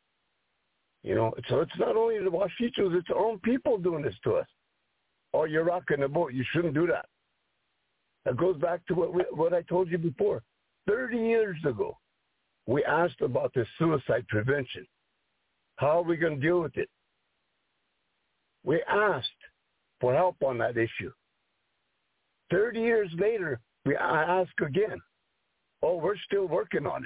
You know, so it's not only the Washichus, it's our own people doing this to us. Oh, you're rocking the boat. You shouldn't do that. That goes back to what I told you before. 30 years ago, we asked about this suicide prevention. How are we going to deal with it? We asked for help on that issue. 30 years later, I ask again, oh, we're still working on it.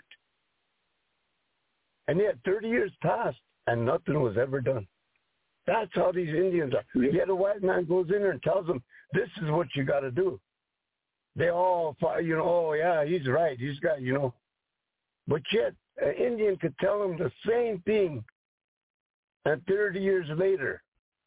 And yet 30 years passed and nothing was ever done. That's how these Indians are. Yet a white man goes in there and tells them, this is what you got to do. They all, oh, yeah, he's right. He's got, But yet an Indian could tell them the same thing, and 30 years later,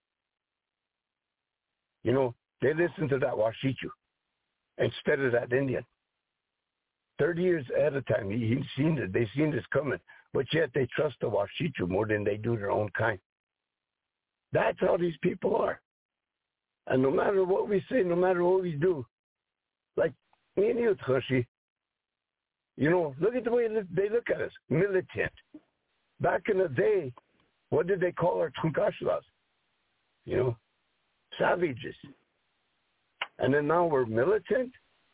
they listen to that Washichu instead of that Indian. 30 years ahead of time, he's seen it. They've seen this coming. But yet they trust the Washichu more than they do their own kind. That's how these people are. And no matter what we say, no matter what we do, like me and you, Tchashi, look at the way they look at us, militant. Back in the day, what did they call our Tchunkashlas? Savages. And then now we're militant?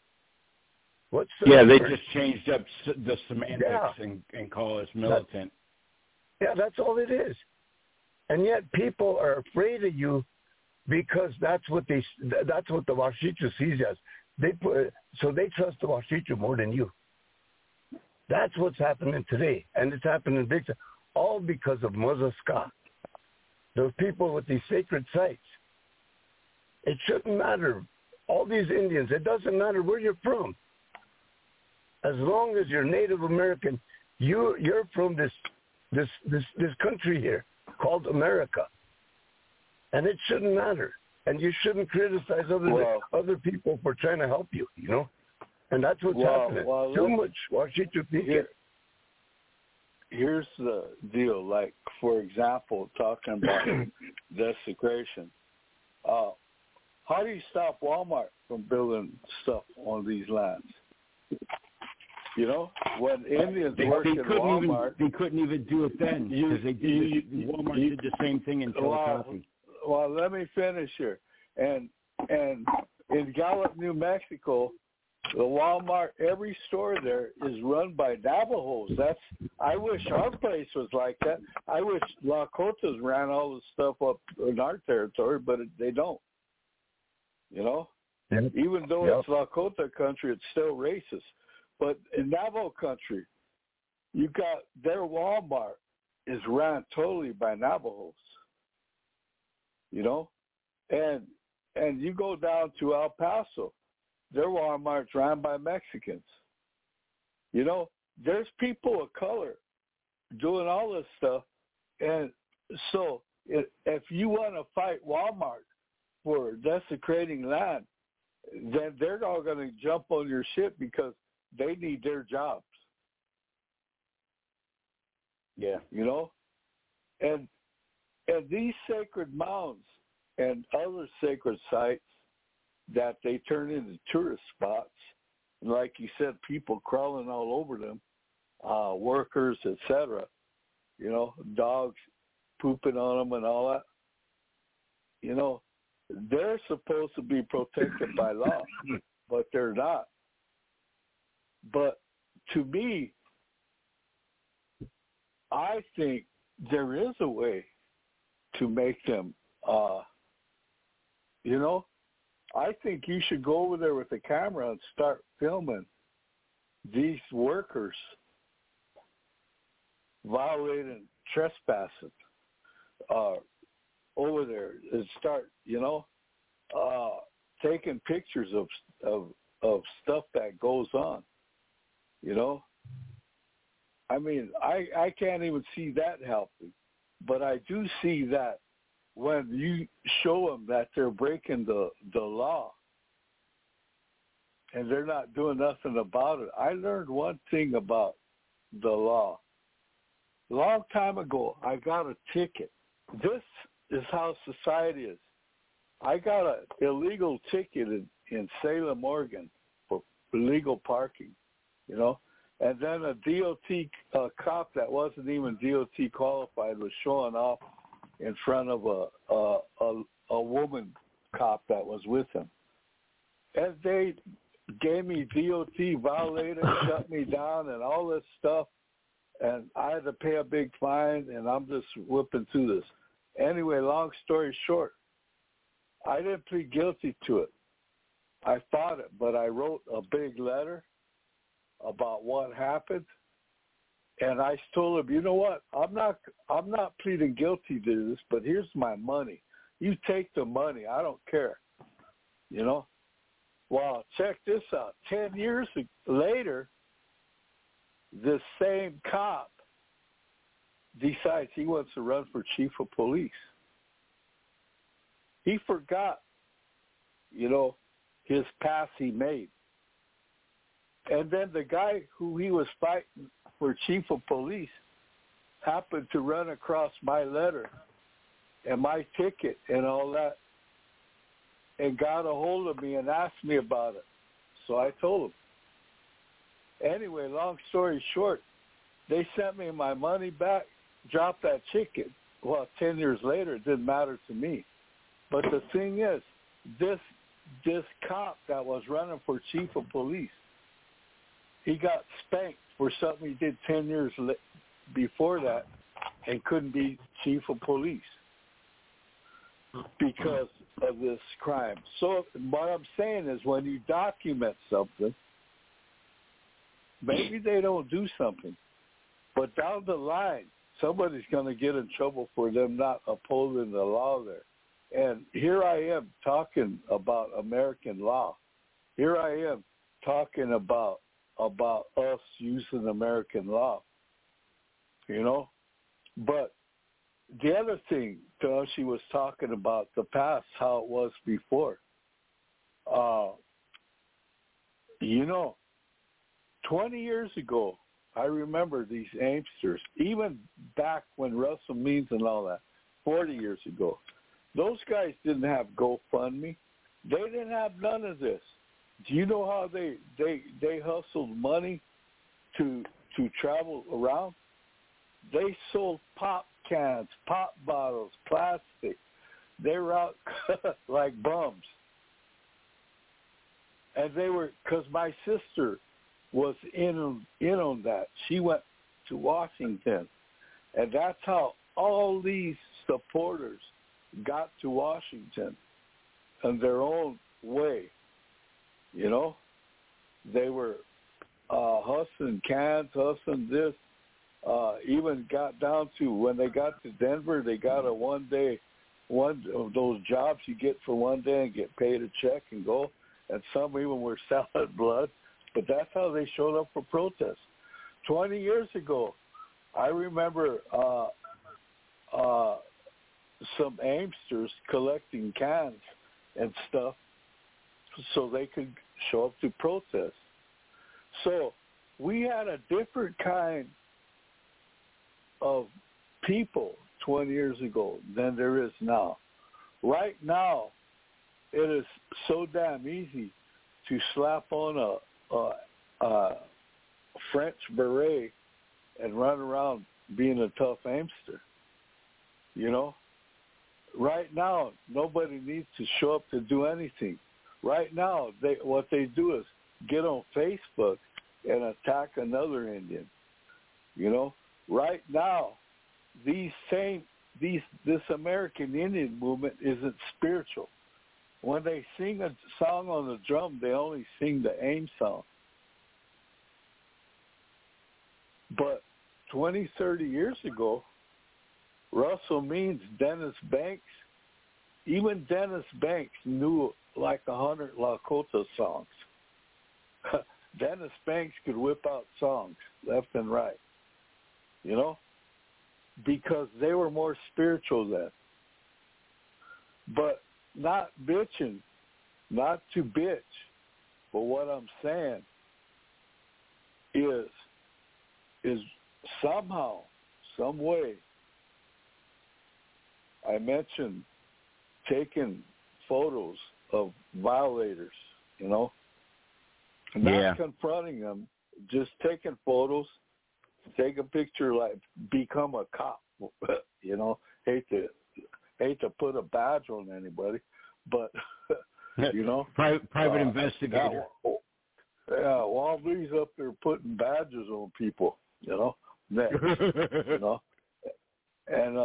They just changed up the semantics and call us militant. That's all it is. And yet people are afraid of you because that's what the Washichu sees as. So they trust the Washichu more than you. That's what's happening today. And it's happening big time. All because of Mozaska. Those people with these sacred sites. It shouldn't matter. All these Indians, it doesn't matter where you're from. As long as you're Native American, you're from this country here called America. And it shouldn't matter. And you shouldn't criticize other people for trying to help you, And that's what's happening. Too much Washichu people. Here's the deal. Like, for example, talking about desecration. How do you stop Walmart from building stuff on these lands? When Indians worked in Walmart, they couldn't even do it then because Walmart did the same thing in Chillicothe. Well, let me finish here. And in Gallup, New Mexico, the Walmart, every store there is run by Navajos. I wish our place was like that. I wish Lakotas ran all the stuff up in our territory, but they don't. Even though it's Lakota country, it's still racist. But in Navajo country, you got their Walmart is ran totally by Navajos. And you go down to El Paso, their Walmart's ran by Mexicans. There's people of color doing all this stuff. And so if you want to fight Walmart for desecrating land, then they're all going to jump on your ship because they need their jobs. Yeah. And these sacred mounds and other sacred sites that they turn into tourist spots, like you said, people crawling all over them, workers, etc. Dogs pooping on them and all that. They're supposed to be protected by law, but they're not. But to me, I think there is a way to make them, I think you should go over there with a camera and start filming these workers violating, trespassing over there, and start, taking pictures of stuff that goes on. I mean, I can't even see that helping, but I do see that when you show them that they're breaking the law and they're not doing nothing about it. I learned one thing about the law. A long time ago, I got a ticket. This is how society is. I got an illegal ticket in Salem, Oregon for illegal parking, and then a DOT cop that wasn't even DOT qualified was showing off in front of a woman cop that was with him. And they gave me DOT violated, shut me down and all this stuff. And I had to pay a big fine, and I'm just whipping through this. Anyway, long story short, I didn't plead guilty to it. I fought it, but I wrote a big letter about what happened, and I told him, you know what? I'm not pleading guilty to this, but here's my money. You take the money. I don't care. You know? Well, check this out. 10 years later, this same cop decides he wants to run for chief of police. He forgot, you know, his pass he made. And then the guy who he was fighting for chief of police happened to run across my letter and my ticket and all that, and got a hold of me and asked me about it. So I told him. Anyway, long story short, they sent me my money back, dropped that ticket. Well, 10 years later, it didn't matter to me. But the thing is, this cop that was running for chief of police, he got spanked for something he did 10 years before that and couldn't be chief of police because of this crime. So what I'm saying is when you document something, maybe they don't do something, but down the line, somebody's going to get in trouble for them not upholding the law there. And here I am talking about American law. Here I am talking about us using American law, you know. But the other thing, she was talking about the past, how it was before. You know, 20 years ago, I remember these Aimsters, even back when Russell Means and all that, 40 years ago. Those guys didn't have GoFundMe. They didn't have none of this. Do you know how they hustled money to travel around? They sold pop cans, pop bottles, plastic. They were out like bums. And they were, because my sister was in on that. She went to Washington. And that's how all these supporters got to Washington in their own way. You know, they were hustling cans, hustling this. Even got down to when they got to Denver, they got a one of those jobs you get for one day and get paid a check and go. And some even were selling blood. But that's how they showed up for protests. 20 years ago, I remember some Aimsters collecting cans and stuff so they could show up to protest. So we had a different kind of people 20 years ago than there is now. Right now, it is so damn easy to slap on a French beret and run around being a tough Aimster. You know? Right now, nobody needs to show up to do anything. Right now, what they do is get on Facebook and attack another Indian. You know? Right now, this American Indian movement isn't spiritual. When they sing a song on the drum, they only sing the AIM song. But 20, 30 years ago, Russell Means, Dennis Banks, even Dennis Banks knew like 100 Lakota songs. Dennis Banks could whip out songs left and right, you know, because they were more spiritual then. But not bitching, not to bitch, but what I'm saying is somehow, some way, I mentioned taking photos of violators, you know, not confronting them, just taking photos, take a picture, like become a cop, you know, hate to put a badge on anybody, but, you know. Private investigator. Yeah, Walby's up there putting badges on people, you know, next, you know. And,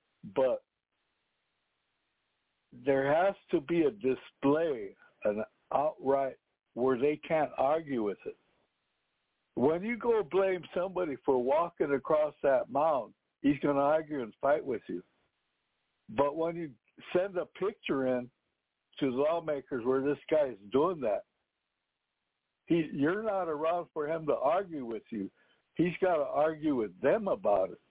but there has to be a display, outright where they can't argue with it. When you go blame somebody for walking across that mound, he's going to argue and fight with you. But when you send a picture in to the lawmakers where this guy is doing that, you're not around for him to argue with you. He's got to argue with them about it.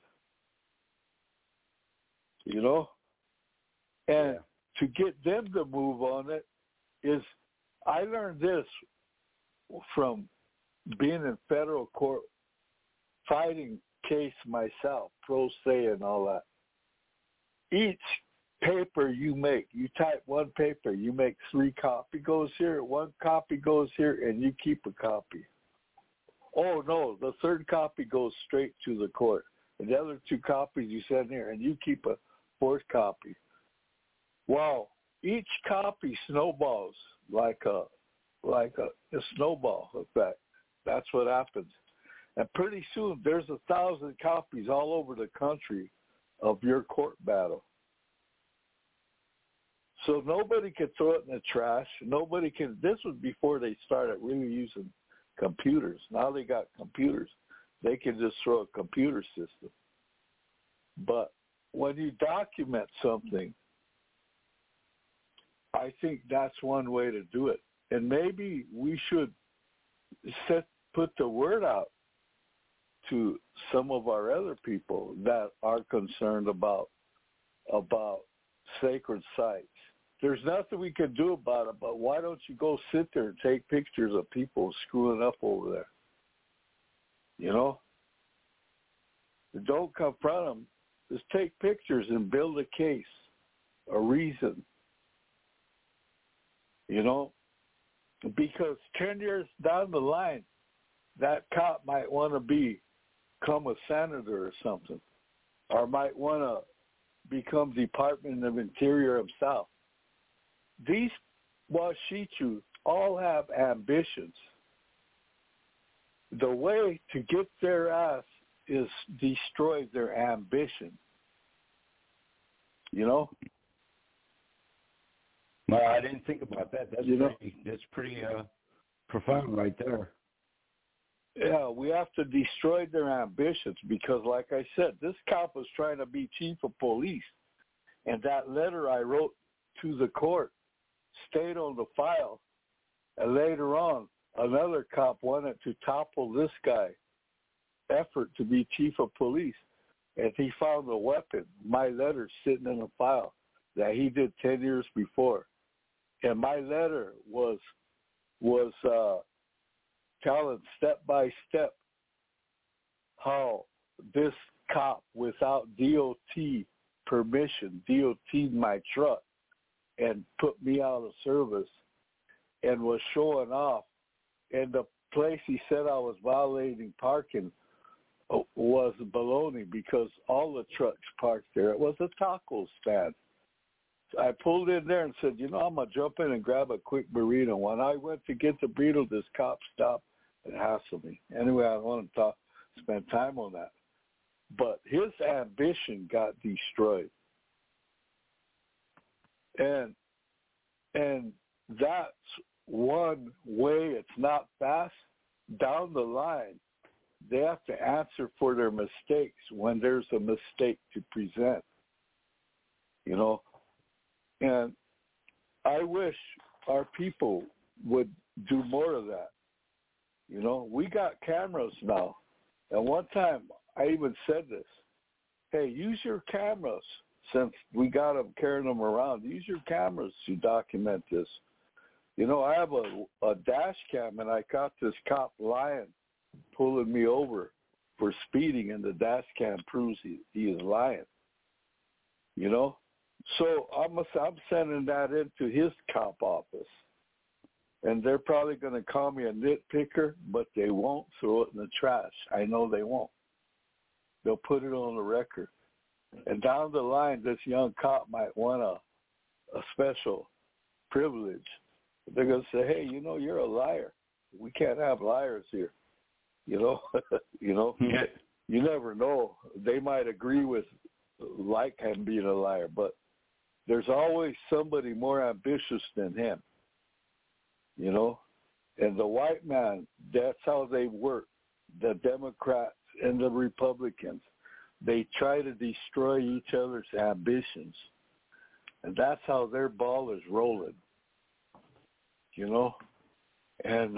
You know? And to get them to move on it is, I learned this from being in federal court, fighting case myself, pro se and all that. Each paper you make, you type one paper, you make 3 copies goes here, 1 copy goes here, and you keep a copy. Oh, no, the 3rd copy goes straight to the court. And the other 2 copies you send here, and you keep a 4th copy. Wow, each copy snowballs like a snowball effect. That's what happens. And pretty soon there's 1,000 copies all over the country of your court battle. So nobody can throw it in the trash. Nobody can. This was before they started really using computers. Now they got computers. They can just throw a computer system. But when you document something, I think that's one way to do it. And maybe we should put the word out to some of our other people that are concerned about sacred sites. There's nothing we can do about it, but why don't you go sit there and take pictures of people screwing up over there? You know? Don't confront them. Just take pictures and build a case, a reason. You know? Because 10 years down the line, that cop might want to become a senator or something, or might want to become Department of Interior himself. These Washichu all have ambitions. The way to get their ass is destroy their ambition. You know? Well, I didn't think about that. That's pretty profound right there. Yeah, we have to destroy their ambitions because, like I said, this cop was trying to be chief of police. And that letter I wrote to the court stayed on the file. And later on, another cop wanted to topple this guy's effort to be chief of police. And he found a weapon, my letter, sitting in a file that he did 10 years before. And my letter was telling step by step how this cop, without DOT permission, DOT'd my truck and put me out of service and was showing off. And the place he said I was violating parking was baloney because all the trucks parked there. It was a taco stand. I pulled in there and said, I'm going to jump in and grab a quick burrito. When I went to get the burrito, this cop stopped and hassled me. Anyway, I don't want to spend time on that. But his ambition got destroyed. And that's one way. It's not fast. Down the line, they have to answer for their mistakes when there's a mistake to present. And I wish our people would do more of that. We got cameras now. And one time I even said this, hey, use your cameras since we got them carrying them around. Use your cameras to document this. I have a dash cam, and I caught this cop lying, pulling me over for speeding, and the dash cam proves he is lying. So I'm sending that into his cop office. And they're probably going to call me a nitpicker, but they won't throw it in the trash. I know they won't. They'll put it on the record. And down the line, this young cop might want a special privilege. They're going to say, hey, you're a liar. We can't have liars here. Yeah. You never know. They might agree with like him being a liar, but there's always somebody more ambitious than him. you know. And the white man, that's how they work. The Democrats and the Republicans, they try to destroy each other's ambitions. And that's how their ball is rolling, you know. And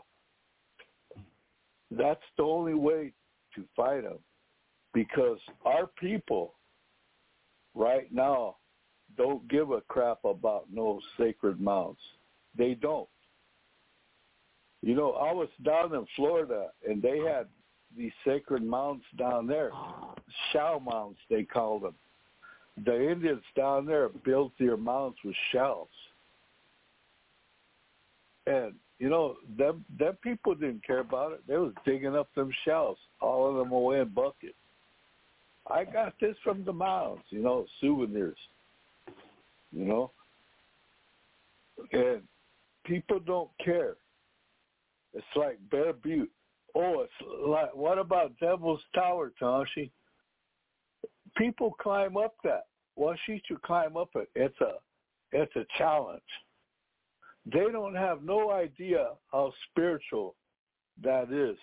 that's the only way to fight them, because our people right now don't give a crap about no sacred mounds. They don't. You know, I was down in Florida, and they had these sacred mounds down there, shell mounds they called them. The Indians down there built their mounds with shells. And, you know, them people didn't care about it. They was digging up them shells, hauling them away in buckets. I got this from the mounds, you know, souvenirs, you know. And people don't care. It's like Bear Butte. Oh, it's like, what about Devil's Tower, Toshi? People climb up that. Well, she should climb up it. It's a challenge. They don't have no idea how spiritual that is,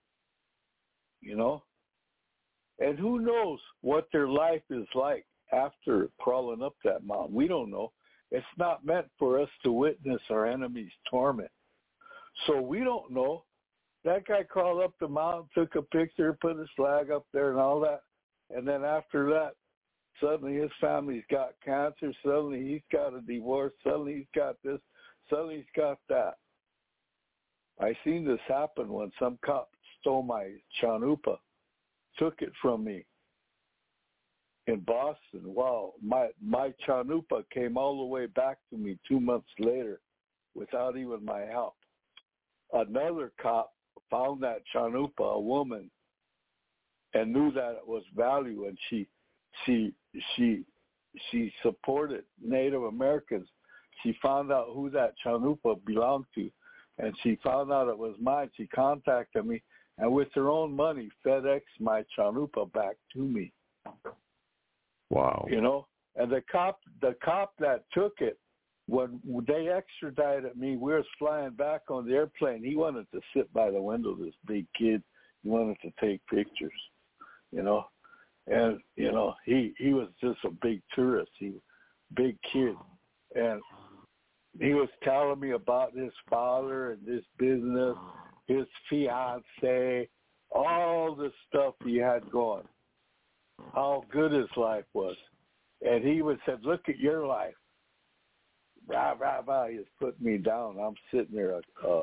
you know? And who knows what their life is like after crawling up that mountain. We don't know. It's not meant for us to witness our enemy's torment. So we don't know. That guy crawled up the mountain, took a picture, put his flag up there and all that. And then after that, suddenly his family's got cancer. Suddenly he's got a divorce. Suddenly he's got this. Suddenly he's got that. I seen this happen when some cop stole my chanupa, took it from me in Boston. Wow, my chanupa came all the way back to me 2 months later without even my help. Another cop found that chanupa, a woman, and knew that it was value, and she supported Native Americans. She found out who that chanupa belonged to, and she found out it was mine. She contacted me, and with her own money, FedEx my chanupa back to me. Wow. You know, and the cop that took it, when they extradited me, we were flying back on the airplane. He wanted to sit by the window, this big kid. He wanted to take pictures, you know. And, you know, he was just a big tourist. He big kid. And he was telling me about his father and this business, his fiance, all the stuff he had going, how good his life was. And he would say, look at your life. Rah, rah, rah. He was putting me down. I'm sitting there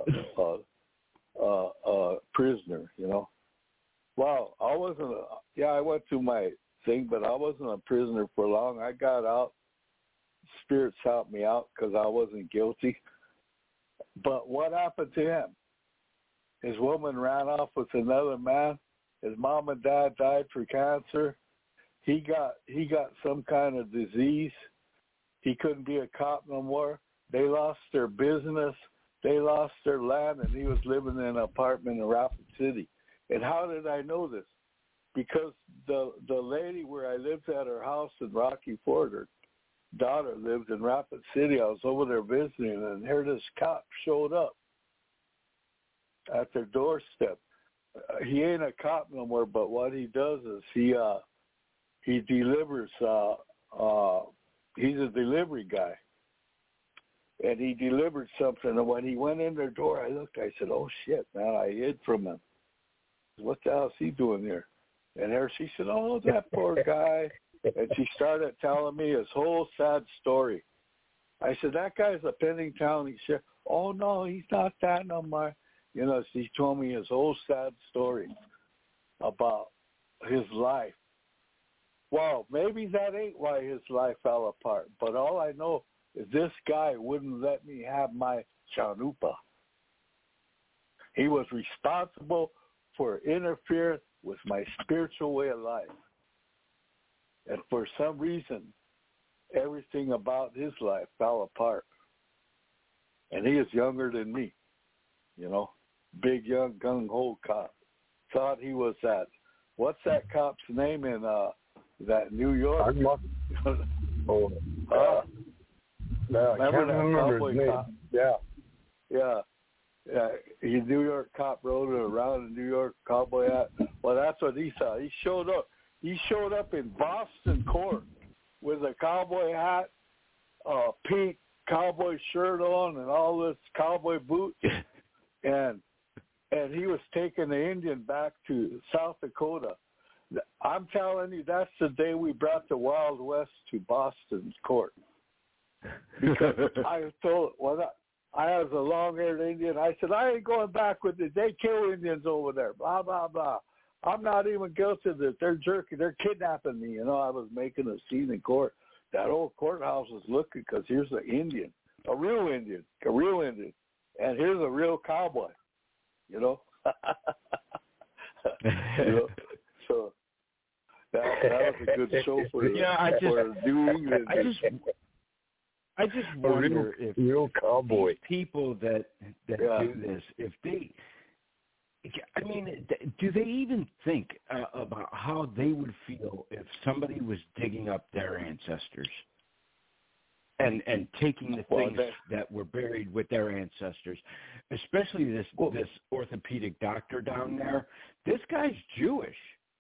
a prisoner, you know. Well, I wasn't, I went through my thing, but I wasn't a prisoner for long. I got out. Spirits helped me out because I wasn't guilty. But what happened to him? His woman ran off with another man. His mom and dad died for cancer. He got some kind of disease. He couldn't be a cop no more. They lost their business. They lost their land, and he was living in an apartment in Rapid City. And how did I know this? Because the lady where I lived at her house in Rocky Ford, her daughter lived in Rapid City. I was over there visiting, and here this cop showed up at their doorstep. He ain't a cop no more, but what he does is he delivers. He's a delivery guy, and he delivered something. And when he went in their door, I looked. I said, "Oh shit, man!" I hid from him. What the hell is he doing here? And there she said, "Oh, that poor guy." And she started telling me his whole sad story. I said, "That guy's a Pennington." He said, "Oh no, he's not that no more." You know, she told me his whole sad story about his life. Well, maybe that ain't why his life fell apart. But all I know is this guy wouldn't let me have my chanupa. He was responsible for interfering with my spiritual way of life. And for some reason, everything about his life fell apart. And he is younger than me, you know, big, young, gung-ho cop. Thought he was that. What's that cop's name in that New York? No, I can't remember his name. cop? Yeah. Yeah. He New York cop rode around in New York cowboy hat. Well, that's what he saw. He showed up. He showed up in Boston court with a cowboy hat, pink cowboy shirt on, and all this cowboy boots, and he was taking the Indian back to South Dakota. I'm telling you, that's the day we brought the Wild West to Boston's court. Because I told, I was a long-haired Indian. I said, I ain't going back with it. They kill Indians over there, blah, blah, blah. I'm not even guilty of this. They're kidnapping me. I was making a scene in court. That old courthouse was looking because here's an Indian, a real Indian, and here's a real cowboy, So that was a good show for New England. I just wonder if real cowboy people that do this, if they, do they even think about how they would feel if somebody was digging up their ancestors and taking the things that were buried with their ancestors, especially this orthopedic doctor down there? This guy's Jewish.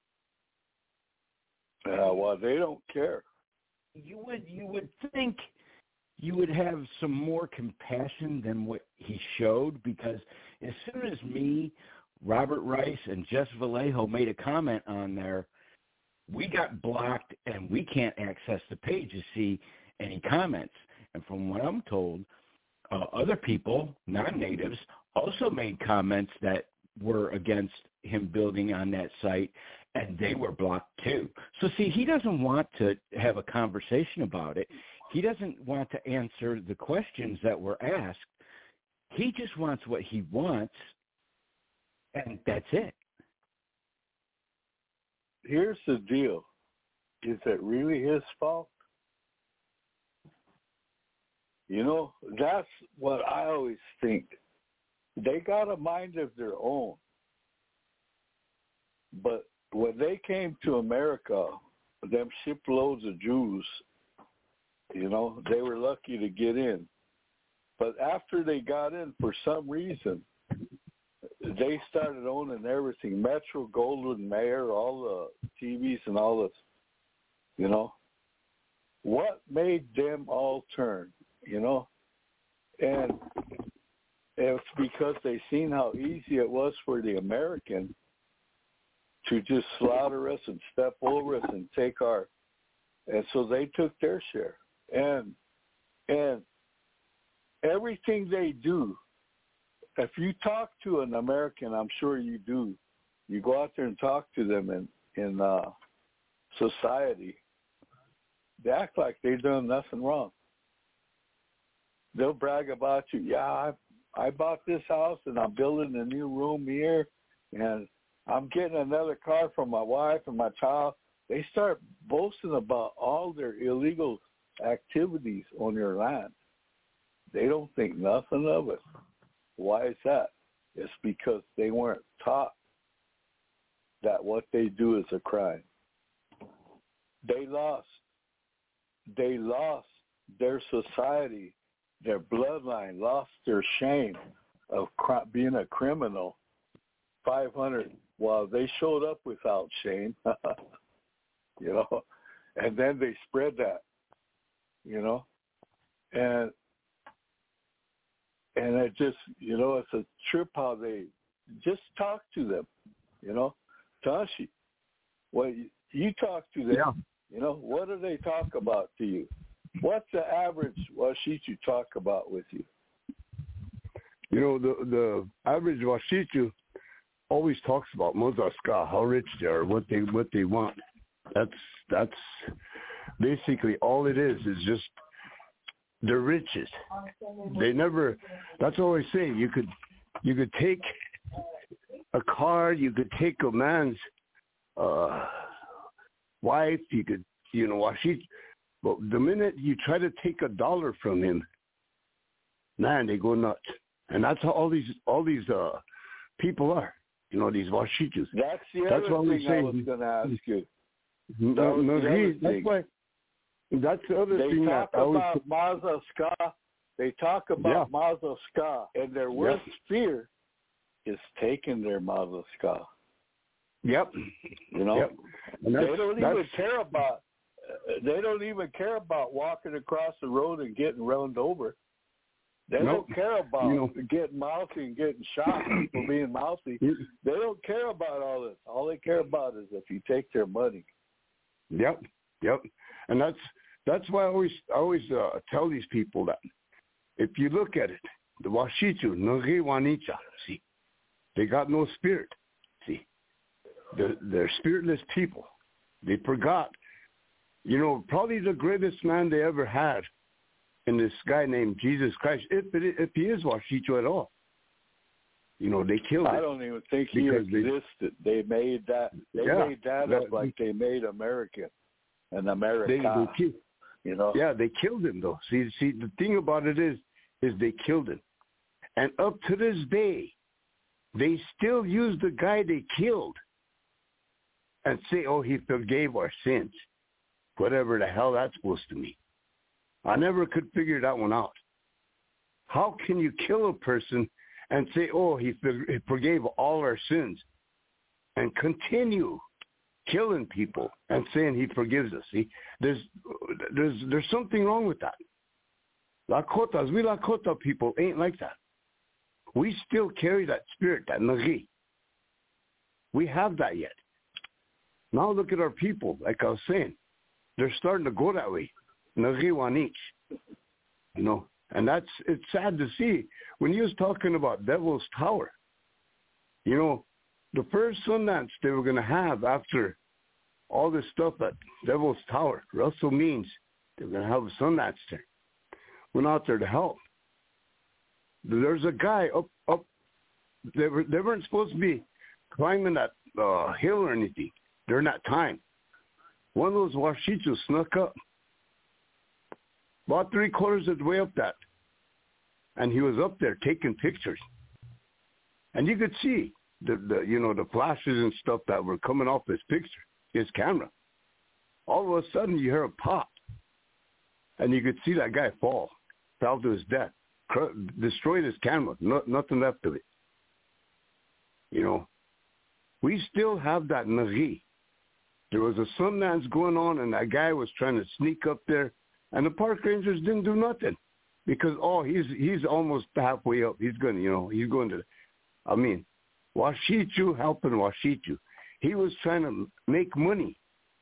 Well, they don't care. You would think you would have some more compassion than what he showed, because as soon as me, Robert Rice, and Jess Vallejo made a comment on there, we got blocked and we can't access the page to see any comments. And from what I'm told, other people, non-natives, also made comments that were against him building on that site, and they were blocked too. So see, he doesn't want to have a conversation about it. He doesn't want to answer the questions that were asked. He just wants what he wants, and that's it. Here's the deal. Is it really his fault? That's what I always think. They got a mind of their own. But when they came to America, them shiploads of Jews, they were lucky to get in. But after they got in, for some reason, they started owning everything. Metro, Goldwyn Mayer, all the TVs and all this, What made them all turn, And it's because they seen how easy it was for the American to just slaughter us and step over us and take our, and so they took their share. And everything they do, if you talk to an American, I'm sure you do, you go out there and talk to them in society, they act like they've done nothing wrong. They'll brag about you. Yeah, I bought this house and I'm building a new room here and I'm getting another car for my wife and my child. They start boasting about all their illegal activities on your land. They don't think nothing of it. Why is that? It's because they weren't taught that what they do is a crime. They lost their society, their bloodline, lost their shame of being a criminal. 500, well, they showed up without shame, and then they spread that, and it just, it's a trip how they just talk to them, Tashi, well, you talk to them, what do they talk about to you? What's the average Washichu talk about with you? The average Washichu always talks about Mozaska, how rich they are, what they want. That's basically all it is just they're riches. They never. That's all I say. You could take a car, you could take a man's wife, you could Washichu. But the minute you try to take $1 from him, man, they go nuts. And that's how all these people are. These Washichus. That's the other thing I was going to ask you. That's the other thing. They talk about Maza Ska. They talk about Mazel Ska, and their worst fear is taking their Mazel Ska. Yep. You know, they don't even care about. They don't even care about walking across the road and getting run over. They don't care about getting mouthy and getting shot for being mouthy. They don't care about all this. All they care about is if you take their money. Yep. And that's why I always tell these people that if you look at it, the Washichu, Nagi Wanicha, see, they got no spirit. See, they're spiritless people. They forgot. You know, probably the greatest man they ever had in this guy named Jesus Christ, if he is Washichu at all. You know, they killed him. I don't even think he existed. They made that. They made that up like they made America and America. You know. Yeah, they killed him though. See, the thing about it is they killed him, and up to this day, they still use the guy they killed and say, "Oh, he forgave our sins," whatever the hell that's supposed to mean. I never could figure that one out. How can you kill a person and say, "Oh, he forgave all our sins," and continue killing people and saying he forgives us? See, there's something wrong with that. We Lakota people ain't like that. We still carry that spirit, that nagi. We have that yet. Now look at our people, like I was saying. They're starting to go that way. Nagi Wanich. You know, and it's sad to see. When you was talking about Devil's Tower, you know, the first Sundance they were going to have after all this stuff at Devil's Tower, Russell Means, they were going to have a Sundance there. Went out there to help. There's a guy up. They weren't supposed to be climbing that hill or anything during that time. One of those Washichus snuck up, about 3/4 of the way up that, and he was up there taking pictures, and you could see the flashes and stuff that were coming off his picture, his camera. All of a sudden, you hear a pop, and you could see that guy fell to his death, destroyed his camera, nothing left of it. You know, we still have that nagi. There was a Sundance going on, and that guy was trying to sneak up there, and the park rangers didn't do nothing because he's almost halfway up. He's going to. I mean, Washichu helping Washichu. He was trying to make money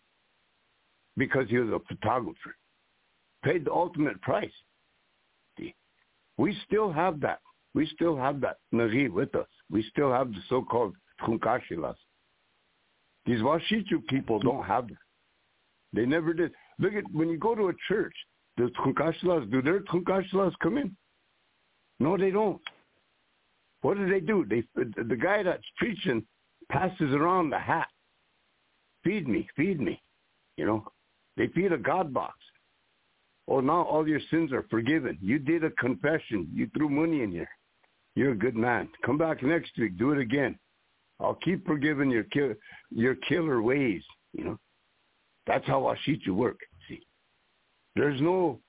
because he was a photographer. Paid the ultimate price. See, we still have that. We still have that nagi with us. We still have the so-called Trunkashilas. These Washichu people don't have that. They never did. Look at when you go to a church, the Trunkashilas, do their Trunkashilas come in? No, they don't. What do? The guy that's preaching passes around the hat. Feed me. You know, they feed a God box. Oh, now all your sins are forgiven. You did a confession. You threw money in here. You're a good man. Come back next week. Do it again. I'll keep forgiving your killer ways. You know, that's how Washichu work. See, there's no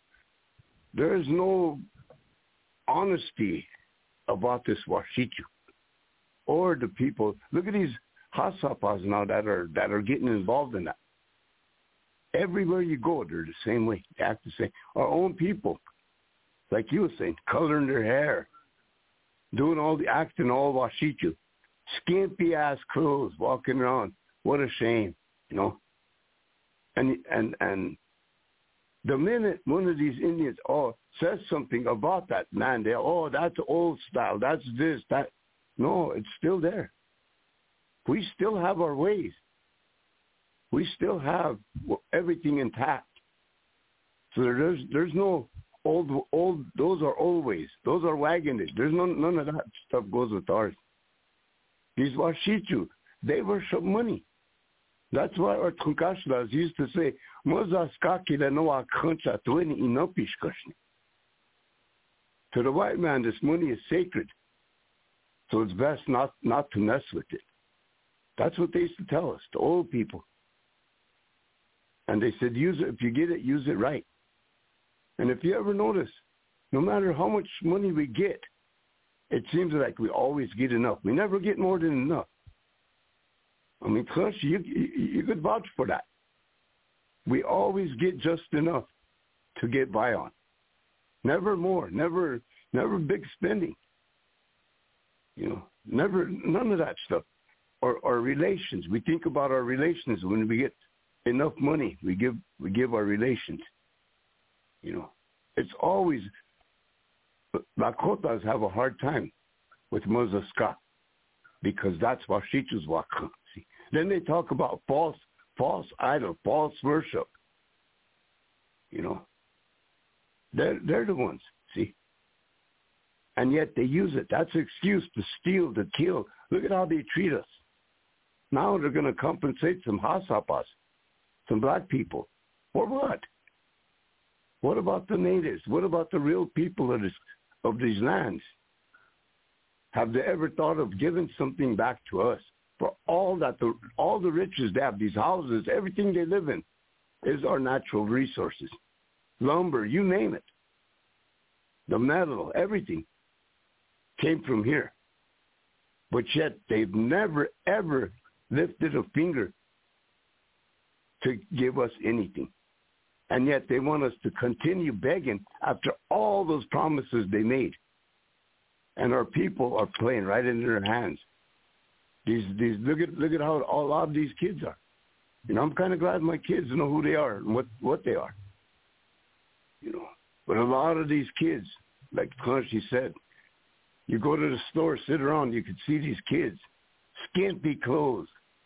honesty about this Washichu or the people. Look at these Hasapas now that are getting involved in that. Everywhere you go, they're the same way. They act the same. Our own people, like you were saying, coloring their hair, doing acting all Washichu, skimpy ass clothes, walking around. What a shame, you know. And the minute one of these Indians says something about that, man, that's old style, that's this, that. No, it's still there. We still have our ways. We still have everything intact. So there's no old. Those are old ways. Those are wagon days. There's none of that stuff goes with ours. These Washichu, they worship money. That's why our Trunkashilas used to say, to the white man, this money is sacred. So it's best not to mess with it. That's what they used to tell us, the old people. And they said, use it. If you get it, use it right. And if you ever notice, No matter how much money we get, it seems like we always get enough. We never get more than enough. I mean, Clutch, you could vouch for that. We always get just enough to get by on. Never more, never big spending. You know, none of that stuff. Or relations. We think about our relations when we get enough money. We give our relations. You know, it's always Lakotas have a hard time with Mozaska because that's Washichu's Waka. Then they talk about false idol, false worship. You know, they're the ones, see. And yet they use it. That's an excuse to steal, to kill. Look at how they treat us. Now they're going to compensate some Hasapas, some black people. For what? What about the natives? What about the real people of these lands? Have they ever thought of giving something back to us for all the riches they have, these houses, everything they live in is our natural resources. Lumber, you name it. The metal, everything came from here. But yet they've never, ever lifted a finger to give us anything. And yet they want us to continue begging after all those promises they made. And our people are playing right into their hands. These look at how a lot of these kids are. You know, I'm kind of glad my kids know who they are and what they are. You know, but a lot of these kids, like Clancy said, you go to the store, sit around, you could see these kids, skimpy clothes,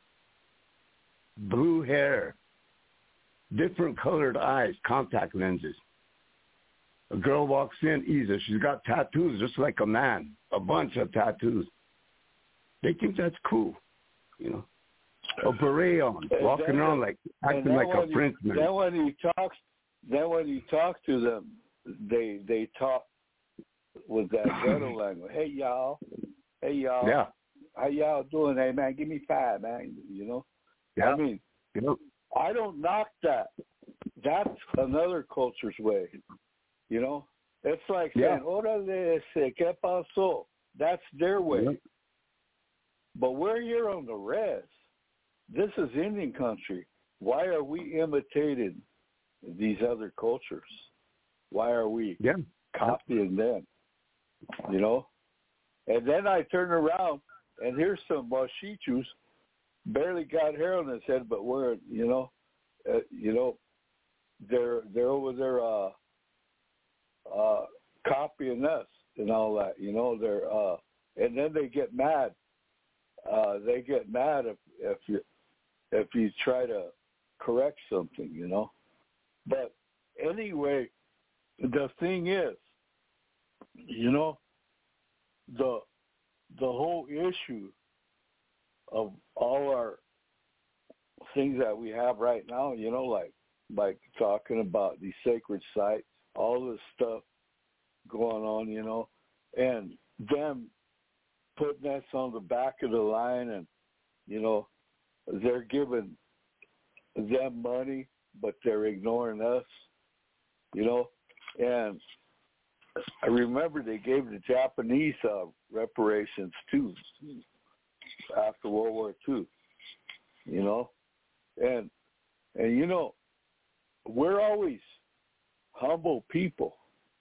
blue hair, different colored eyes, contact lenses. A girl walks in, Isa, she's got tattoos just like a man, a bunch of tattoos. They think that's cool, you know. A beret on, walking around like acting like a Frenchman. Then when you talk to them, they talk with that ghetto language. Hey y'all. Yeah. How y'all doing? Hey man, give me 5, man. You know. Yeah. I mean, yep. I don't knock that. That's another culture's way. You know, it's like saying, "Órale, ¿qué pasó?" That's their way. Yep. But we're here on the res. This is Indian country. Why are we imitating these other cultures? Why are we copying them? You know? And then I turn around and here's some Washichus, barely got hair on his head, but we're, they're over there copying us and all that. You know, they're and then they get mad. They get mad if you try to correct something, you know. But anyway, the thing is, you know, the whole issue of all our things that we have right now, you know, like talking about these sacred sites, all this stuff going on, you know, and them putting us on the back of the line, and, you know, they're giving them money, but they're ignoring us, you know. And I remember they gave the Japanese reparations too after World War II, you know. And you know, we're always humble people.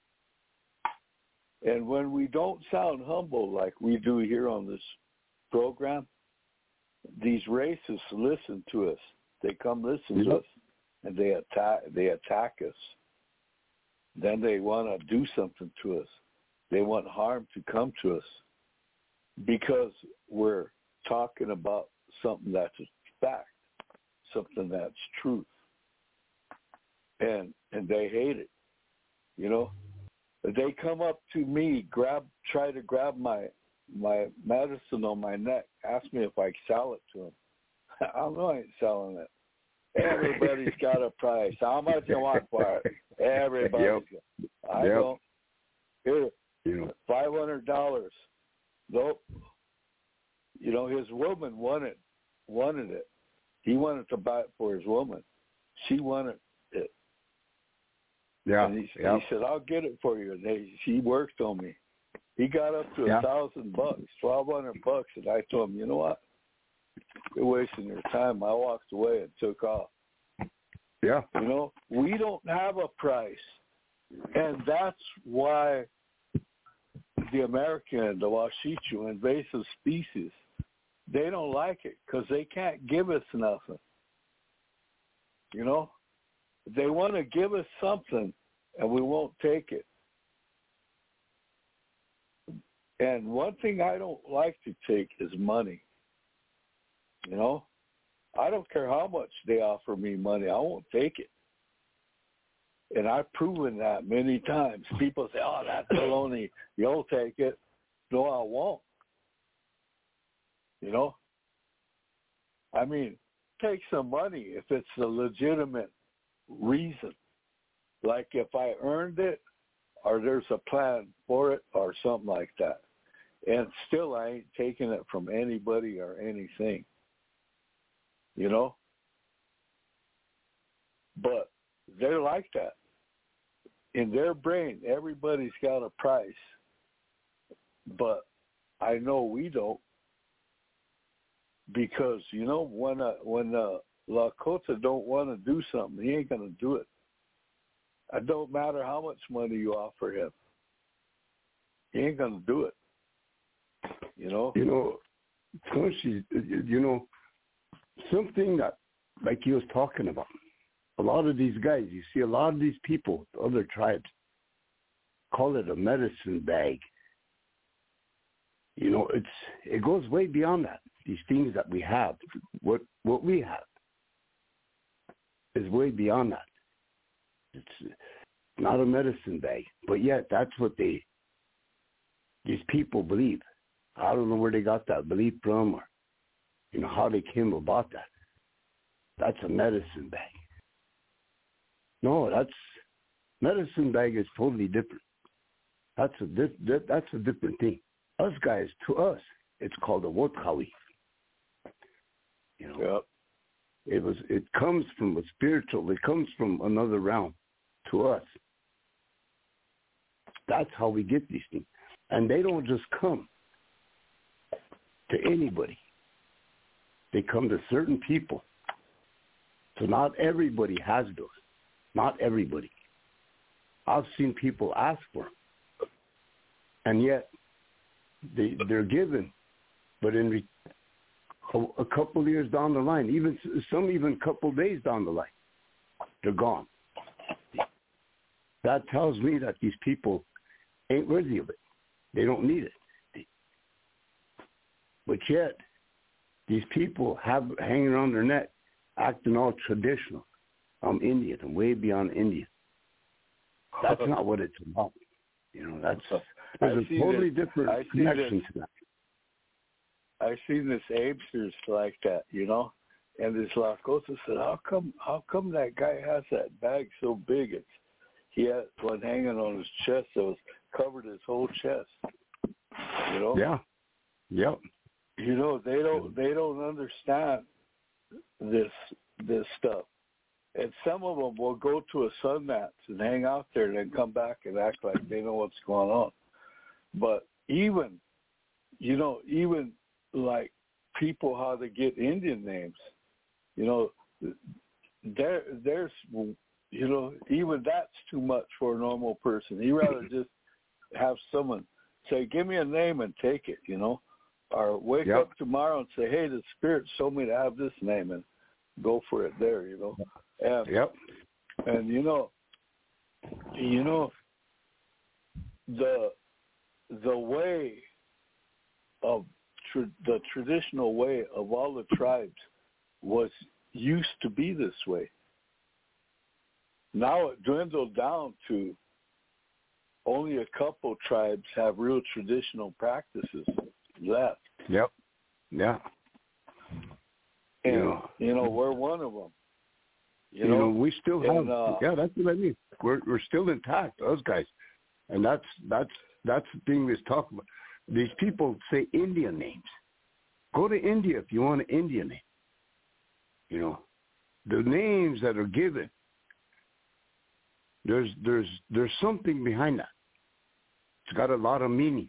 And when we don't sound humble like we do here on this program, these racists listen to us. They come listen to us, and they attack us. Then they want to do something to us. They want harm to come to us because we're talking about something that's a fact, something that's truth. And they hate it, you know. They come up to me, try to grab my medicine on my neck, ask me if I sell it to them. I don't know, I ain't selling it. Everybody's got a price. How much you want for it? Everybody's got. I don't. Here, $500. Nope. You know, his woman wanted it. He wanted to buy it for his woman. She wanted it. Yeah. And he said, I'll get it for you. And he worked on me. He got up to $1,000, $1,200, and I told him, you know what? You're wasting your time. I walked away and took off. Yeah. You know, we don't have a price. And that's why the American, the Washichu, invasive species, they don't like it because they can't give us nothing. You know? They want to give us something, and we won't take it. And one thing I don't like to take is money. You know? I don't care how much they offer me money. I won't take it. And I've proven that many times. People say, oh, that's baloney. You'll take it. No, I won't. You know? I mean, take some money if it's a legitimate reason. Like if I earned it or there's a plan for it or something like that. And still I ain't taking it from anybody or anything. You know? But they're like that. In their brain, everybody's got a price. But I know we don't. Because, you know, when Lakota don't want to do something, he ain't going to do it. It don't matter how much money you offer him. He ain't going to do it. You know? You know, you know, something that, like he was talking about, a lot of these guys, you see a lot of these people, other tribes, call it a medicine bag. You know, it goes way beyond that. These things that we have, what we have, is way beyond that. It's not a medicine bag, but yet that's what these people believe. I don't know where they got that belief from, or you know how they came about that. That's a medicine bag. No, medicine bag is totally different. That's a different thing. Us guys, to us, it's called a wotkawi. You know, it comes from a spiritual. It comes from another realm to us. That's how we get these things, and they don't just come to anybody. They come to certain people. So not everybody has those. Not everybody. I've seen people ask for them, and yet they're given, but in a couple of years down the line, even a couple of days down the line, they're gone. That tells me that these people ain't worthy of it. They don't need it. But yet, these people have hanging around their neck, acting all traditional. I'm Indian. I'm way beyond Indian. That's not what it's about. You know, there's a totally different connection to that. I've seen this Absters like that, you know, and this Lakota said, how come that guy has that bag so big? He had one hanging on his chest that was covered his whole chest. You know? Yeah. Yep. You know, they don't understand this stuff. And some of them will go to a sun mats and hang out there and then come back and act like they know what's going on. But even like people, how they get Indian names, you know, there's, you know, even that's too much for a normal person. He'd rather just have someone say, give me a name and take it, you know, or wake up tomorrow and say, hey, the Spirit showed me to have this name, and go for it there, you know. And you know, the way of the traditional way of all the tribes used to be this way. Now it dwindled down to only a couple tribes have real traditional practices left. Yep. Yeah. And you know, we're one of them. You know, we still have. That's what I mean. We're still intact, us guys, and that's the thing we was talking about. These people say Indian names. Go to India if you want an Indian name. You know, the names that are given There's something behind that. It's got a lot of meaning.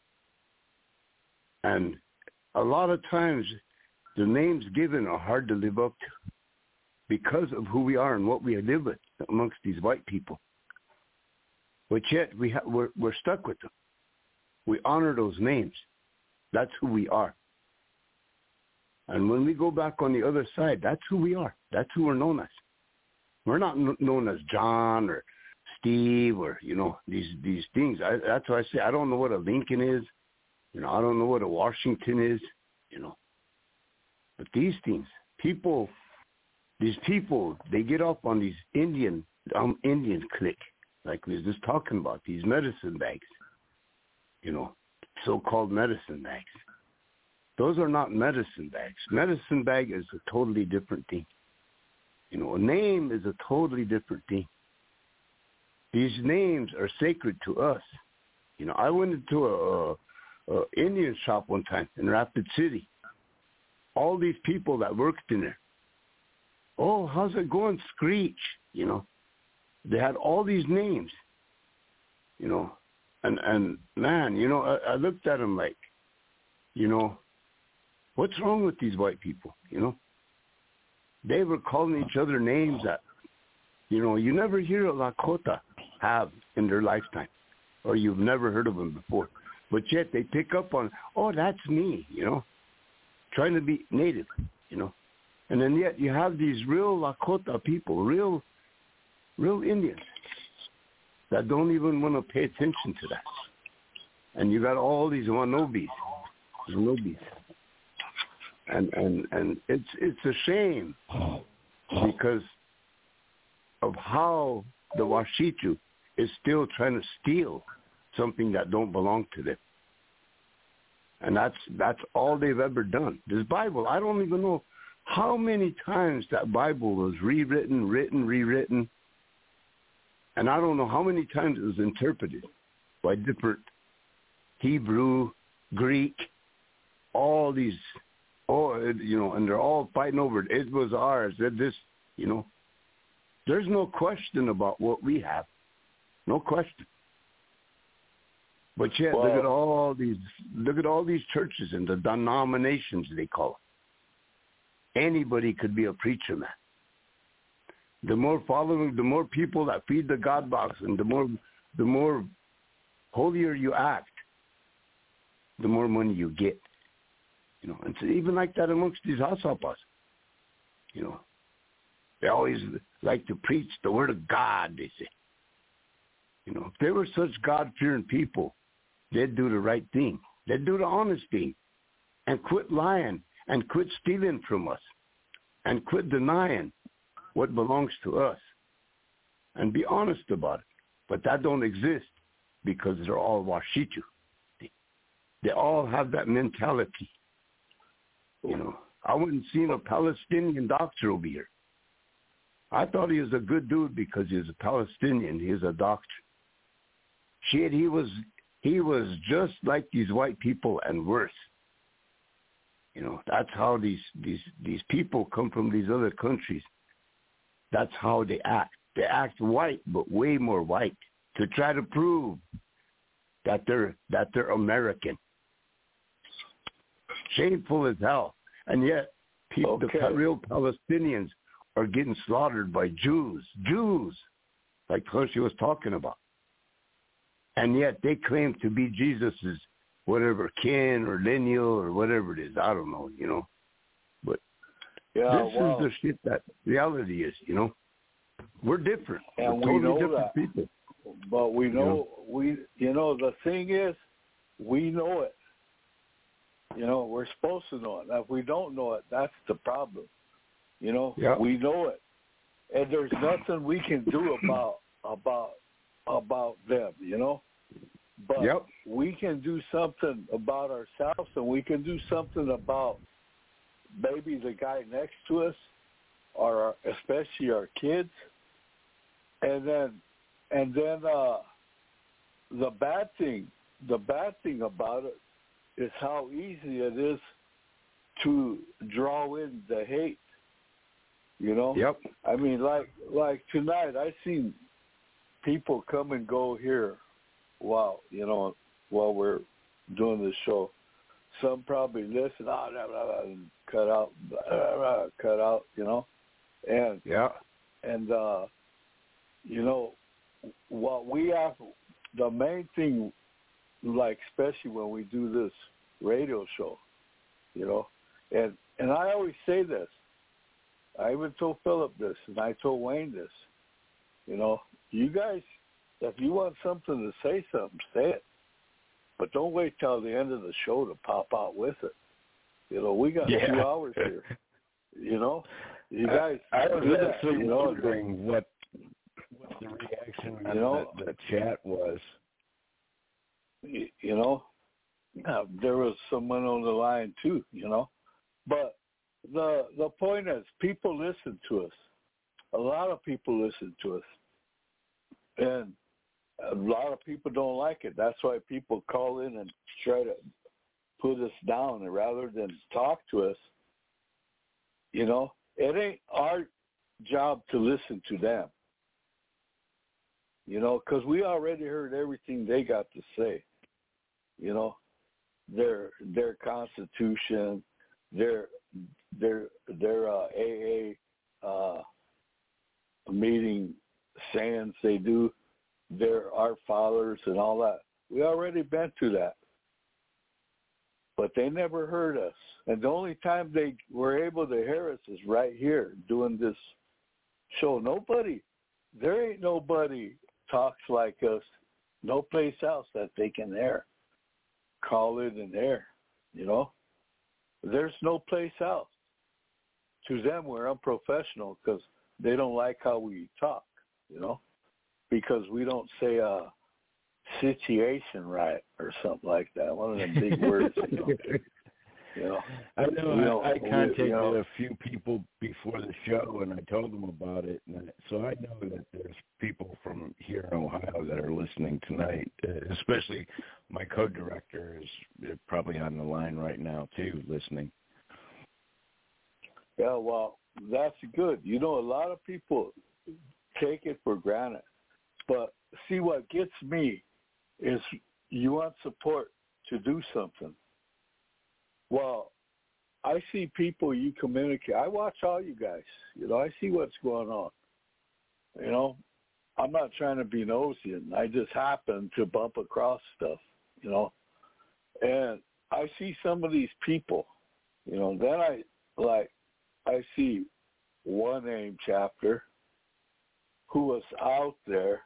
And a lot of times the names given are hard to live up to because of who we are and what we live with amongst these white people. But yet we're stuck with them. We honor those names. That's who we are. And when we go back on the other side, that's who we are. That's who we're known as. We're not known as John or Steve or, these things. That's why I say I don't know what a Lincoln is. I don't know what a Washington is, But these things, these people, they get up on these Indian clique, like we was just talking about, these medicine bags, so-called medicine bags. Those are not medicine bags. Medicine bag is a totally different thing. A name is a totally different thing. These names are sacred to us. I went into a Indian shop one time in Rapid City. All these people that worked in there. Oh, how's it going, Screech? They had all these names. And man, I looked at them like, what's wrong with these white people? They were calling each other names that, you never hear a Lakota have in their lifetime, or you've never heard of them before. But yet they pick up on, oh, that's me, trying to be native, And then yet you have these real Lakota people, real Indians that don't even want to pay attention to that. And you got all these Wanobis. And it's a shame because of how the Washichu is still trying to steal something that don't belong to them. And that's all they've ever done. This Bible, I don't even know how many times that Bible was rewritten. And I don't know how many times it was interpreted by different Hebrew, Greek, all these, and they're all fighting over it. It was ours. This, There's no question about what we have. No question. But yet, look at all these churches and the denominations they call it. Anybody could be a preacher, man. The more following, the more people that feed the God box, and the more holier you act, the more money you get. And so even like that amongst these Hasapas, they always like to preach the word of God, they say. If they were such God-fearing people, they'd do the right thing. They'd do the honest thing and quit lying and quit stealing from us and quit denying what belongs to us and be honest about it. But that don't exist because they're all Washichu. They all have that mentality. I wouldn't seen a Palestinian doctor over here. I thought he was a good dude because he was a Palestinian. He was a doctor. Shit, he was just like these white people and worse. That's how these people come from these other countries. That's how they act. They act white, but way more white, to try to prove that they're American. Shameful as hell. And yet, the real Palestinians are getting slaughtered by Jews, like Hershey was talking about. And yet they claim to be Jesus's whatever kin or lineal or whatever it is. I don't know, But this is the shit that reality is, We're different. And we're we know different that. people. But we know, the thing is, we know it. We're supposed to know it. Now, if we don't know it, that's the problem. We know it. And there's nothing we can do about them, But we can do something about ourselves, and we can do something about maybe the guy next to us, or especially our kids. And then the bad thing about it is how easy it is to draw in the hate. I mean, like tonight, I seen people come and go here while we're doing this show. Some probably listen, and cut out, and what we have, the main thing, like especially when we do this radio show, and I always say this. I even told Philip this, and I told Wayne this. You guys, if you want something to say something, say it. But don't wait till the end of the show to pop out with it. We got 2 hours here. You guys I was do actually that, wondering what the reaction on the chat was. There was someone on the line too, But the point is, people listen to us. A lot of people listen to us. And a lot of people don't like it. That's why people call in and try to put us down, and rather than talk to us, it ain't our job to listen to them. Because we already heard everything they got to say. Their constitution, their AA meeting sayings they do. They're our fathers and all that. We already been through that. But they never heard us. And the only time they were able to hear us is right here doing this show. There ain't nobody talks like us, no place else that they can air. Call it and air, There's no place else. To them, we're unprofessional because they don't like how we talk, because we don't say situation right or something like that. One of them big words, I know. I contacted a few people before the show, and I told them about it. And so I know that there's people from here in Ohio that are listening tonight, especially my co-director is probably on the line right now, too, listening. Yeah, well, that's good. A lot of people take it for granted. But see, what gets me is you want support to do something. Well, I see people you communicate. I watch all you guys. I see what's going on. I'm not trying to be nosy, and I just happen to bump across stuff, And I see some of these people, then I see one AIM chapter who was out there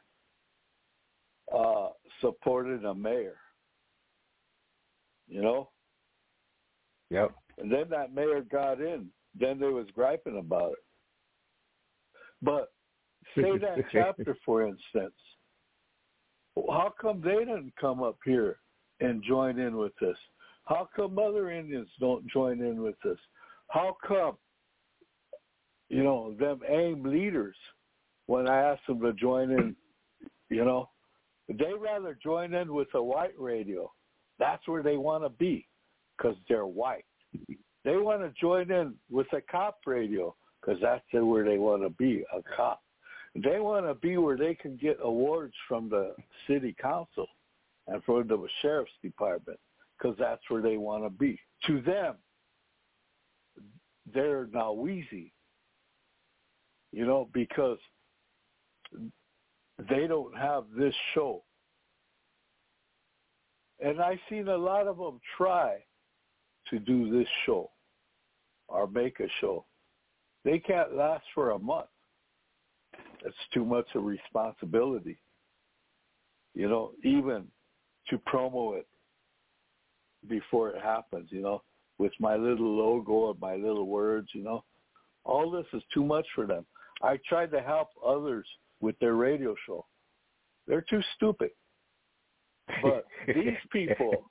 supporting a mayor, Yep. And then that mayor got in. Then they was griping about it. But say that chapter, for instance. How come they didn't come up here and join in with this? How come other Indians don't join in with this? How come, them AIM leaders, when I asked them to join in, they rather join in with a white radio. That's where they want to be because they're white. They want to join in with a cop radio because that's where they want to be, a cop. They want to be where they can get awards from the city council and from the sheriff's department because that's where they want to be. To them, they're now wheezy, because they don't have this show. And I've seen a lot of them try to do this show or make a show. They can't last for a month. It's too much of responsibility, even to promo it before it happens, with my little logo and my little words, All this is too much for them. I tried to help others with their radio show. They're too stupid. But these people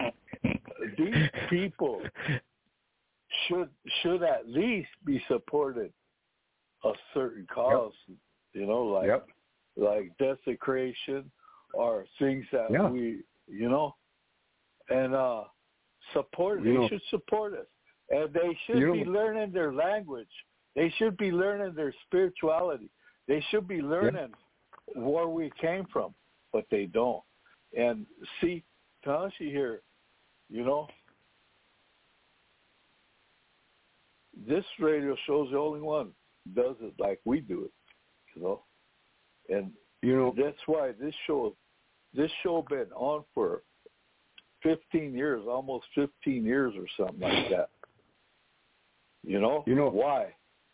should at least be supported a certain cause, like desecration or things that we, and support. They should support us, and they should be learning their language. They should be learning their spirituality. They should be learning where we came from, but they don't. And see, Tanashi here, you know, this radio show is the only one does it like we do it, you know. And You know, that's why this show been on for 15 years, almost 15 years or something like that. You know why?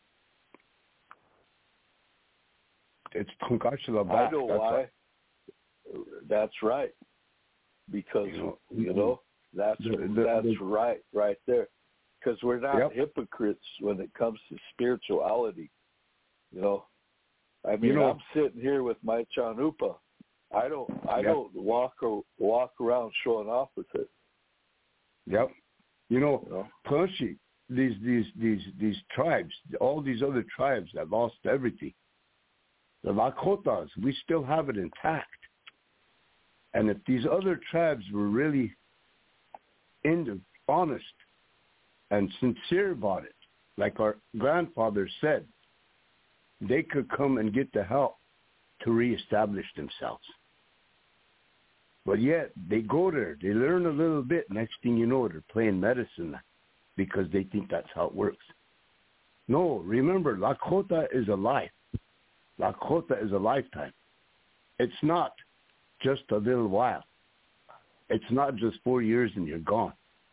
It's Trunkashla I back. know That's why. That's right. Because that's right there. Because we're not hypocrites when it comes to spirituality. You know, I mean, I'm sitting here with my chanupa. I don't walk around showing off with it. Yep. Toshi, these tribes, all these other tribes that lost everything. The Lakotas, we still have it intact. And if these other tribes were really honest and sincere about it, like our grandfather said, they could come and get the help to reestablish themselves. But yet, they go there, they learn a little bit, next thing you know, they're playing medicine because they think that's how it works. No, remember, Lakota is a life. Lakota is a lifetime. It's not just a little while. It's not just 4 years and you're gone.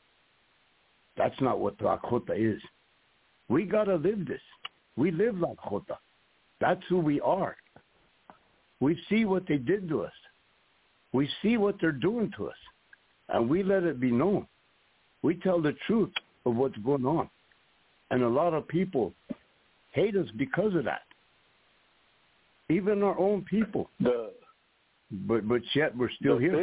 That's not what Lakota is. We got to live this. We live Lakota. That's who we are. We see what they did to us. We see what they're doing to us. And we let it be known. We tell the truth of what's going on. And a lot of people hate us because of that. Even our own people. But yet we're still here.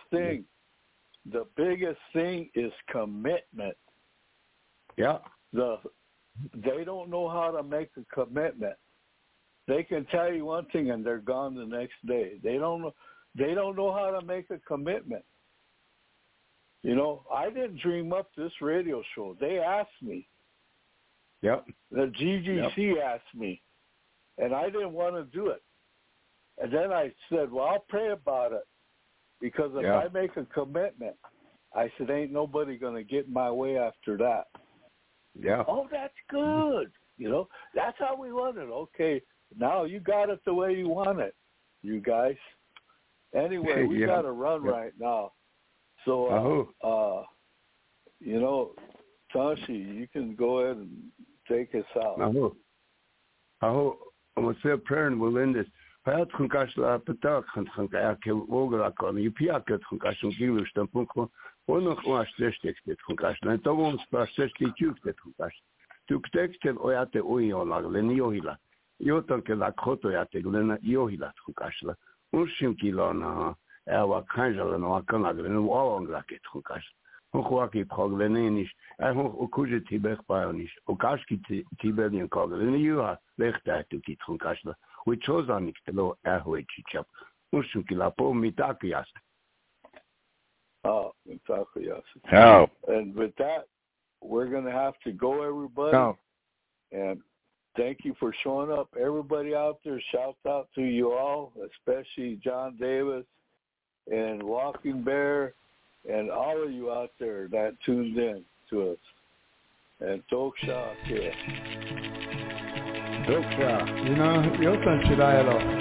The biggest thing is commitment. Yeah. They don't know how to make a commitment. They can tell you one thing and they're gone the next day. They don't know how to make a commitment. You know, I didn't dream up this radio show. They asked me. Yep. The GGC asked me, and I didn't want to do it. And then I said, well, I'll pray about it, because if I make a commitment, I said, ain't nobody going to get in my way after that. Yeah. Oh, that's good. You know, that's how we want it. Okay, now you got it the way you want it, you guys. Anyway, we got to run right now. So, you know, Tashi, you can go ahead and take us out. I'm going to say a prayer and we'll end this. Hayat Khunkashla Patak Khanka Vogla you Piaka Khunkashun Gilish Tampunko, one of my statistics that Khunkashla, and Tawon Spasesti Tuk that Khunkash. Tuk texted Oyate Uyola, Leniohila, Yotanke La Kotoyate, Glena Yohila Khunkashla, Ushimkilona, Awa Kanjal and Wakanag, and Wallongaket Khunkash. Hokwaki Poglenish, I hope Okuja Tibet Bionish, Okashki Tibetian Kogel, and you are left that to Kit Khunkashla. We chose on it to Ahoichap. Ushukila Mitakias. Oh, Mitakias. Oh. And with that, we're going to have to go, everybody. Oh. And thank you for showing up. Everybody out there, shout out to you all, especially John Davis and Walking Bear and all of you out there that tuned in to us. And Toksha here. Toksha. You know, you're from Chidayalo.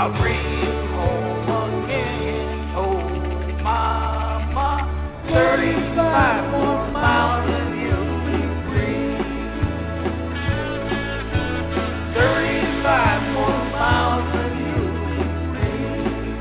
I'll bring you home again. Oh, mama, 35 more miles and you'll be free. 35 more miles and you'll be free.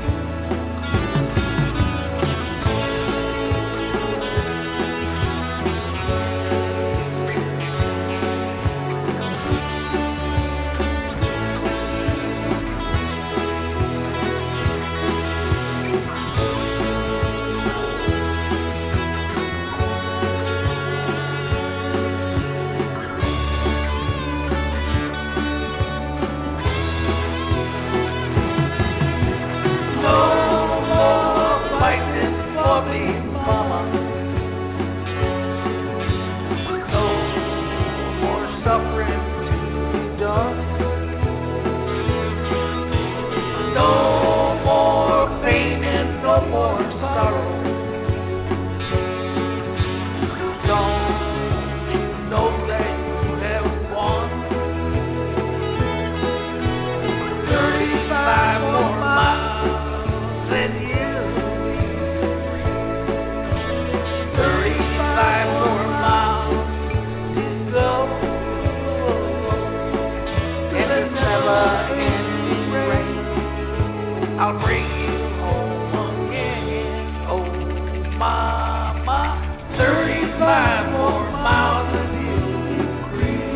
I'll bring you home again. Oh, mama, 35 more miles and you'll be free.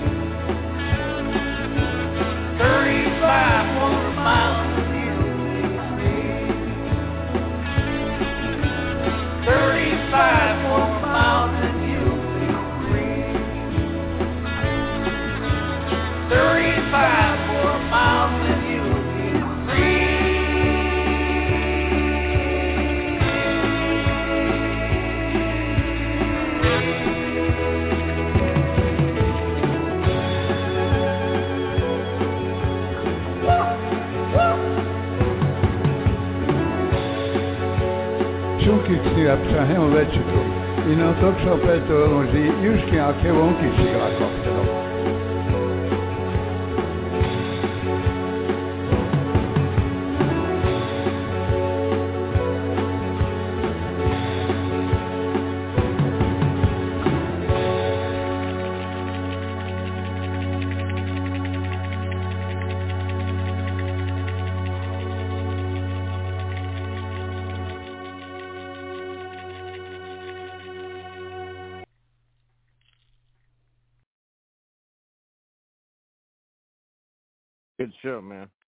35 more miles and you'll be free. 35 more miles and you'll be free. 35 more miles and you'll be free. Čunkici apšahem večetu. I na to, čo preto loží, južky a kevonky si glakopterom. Good show, man.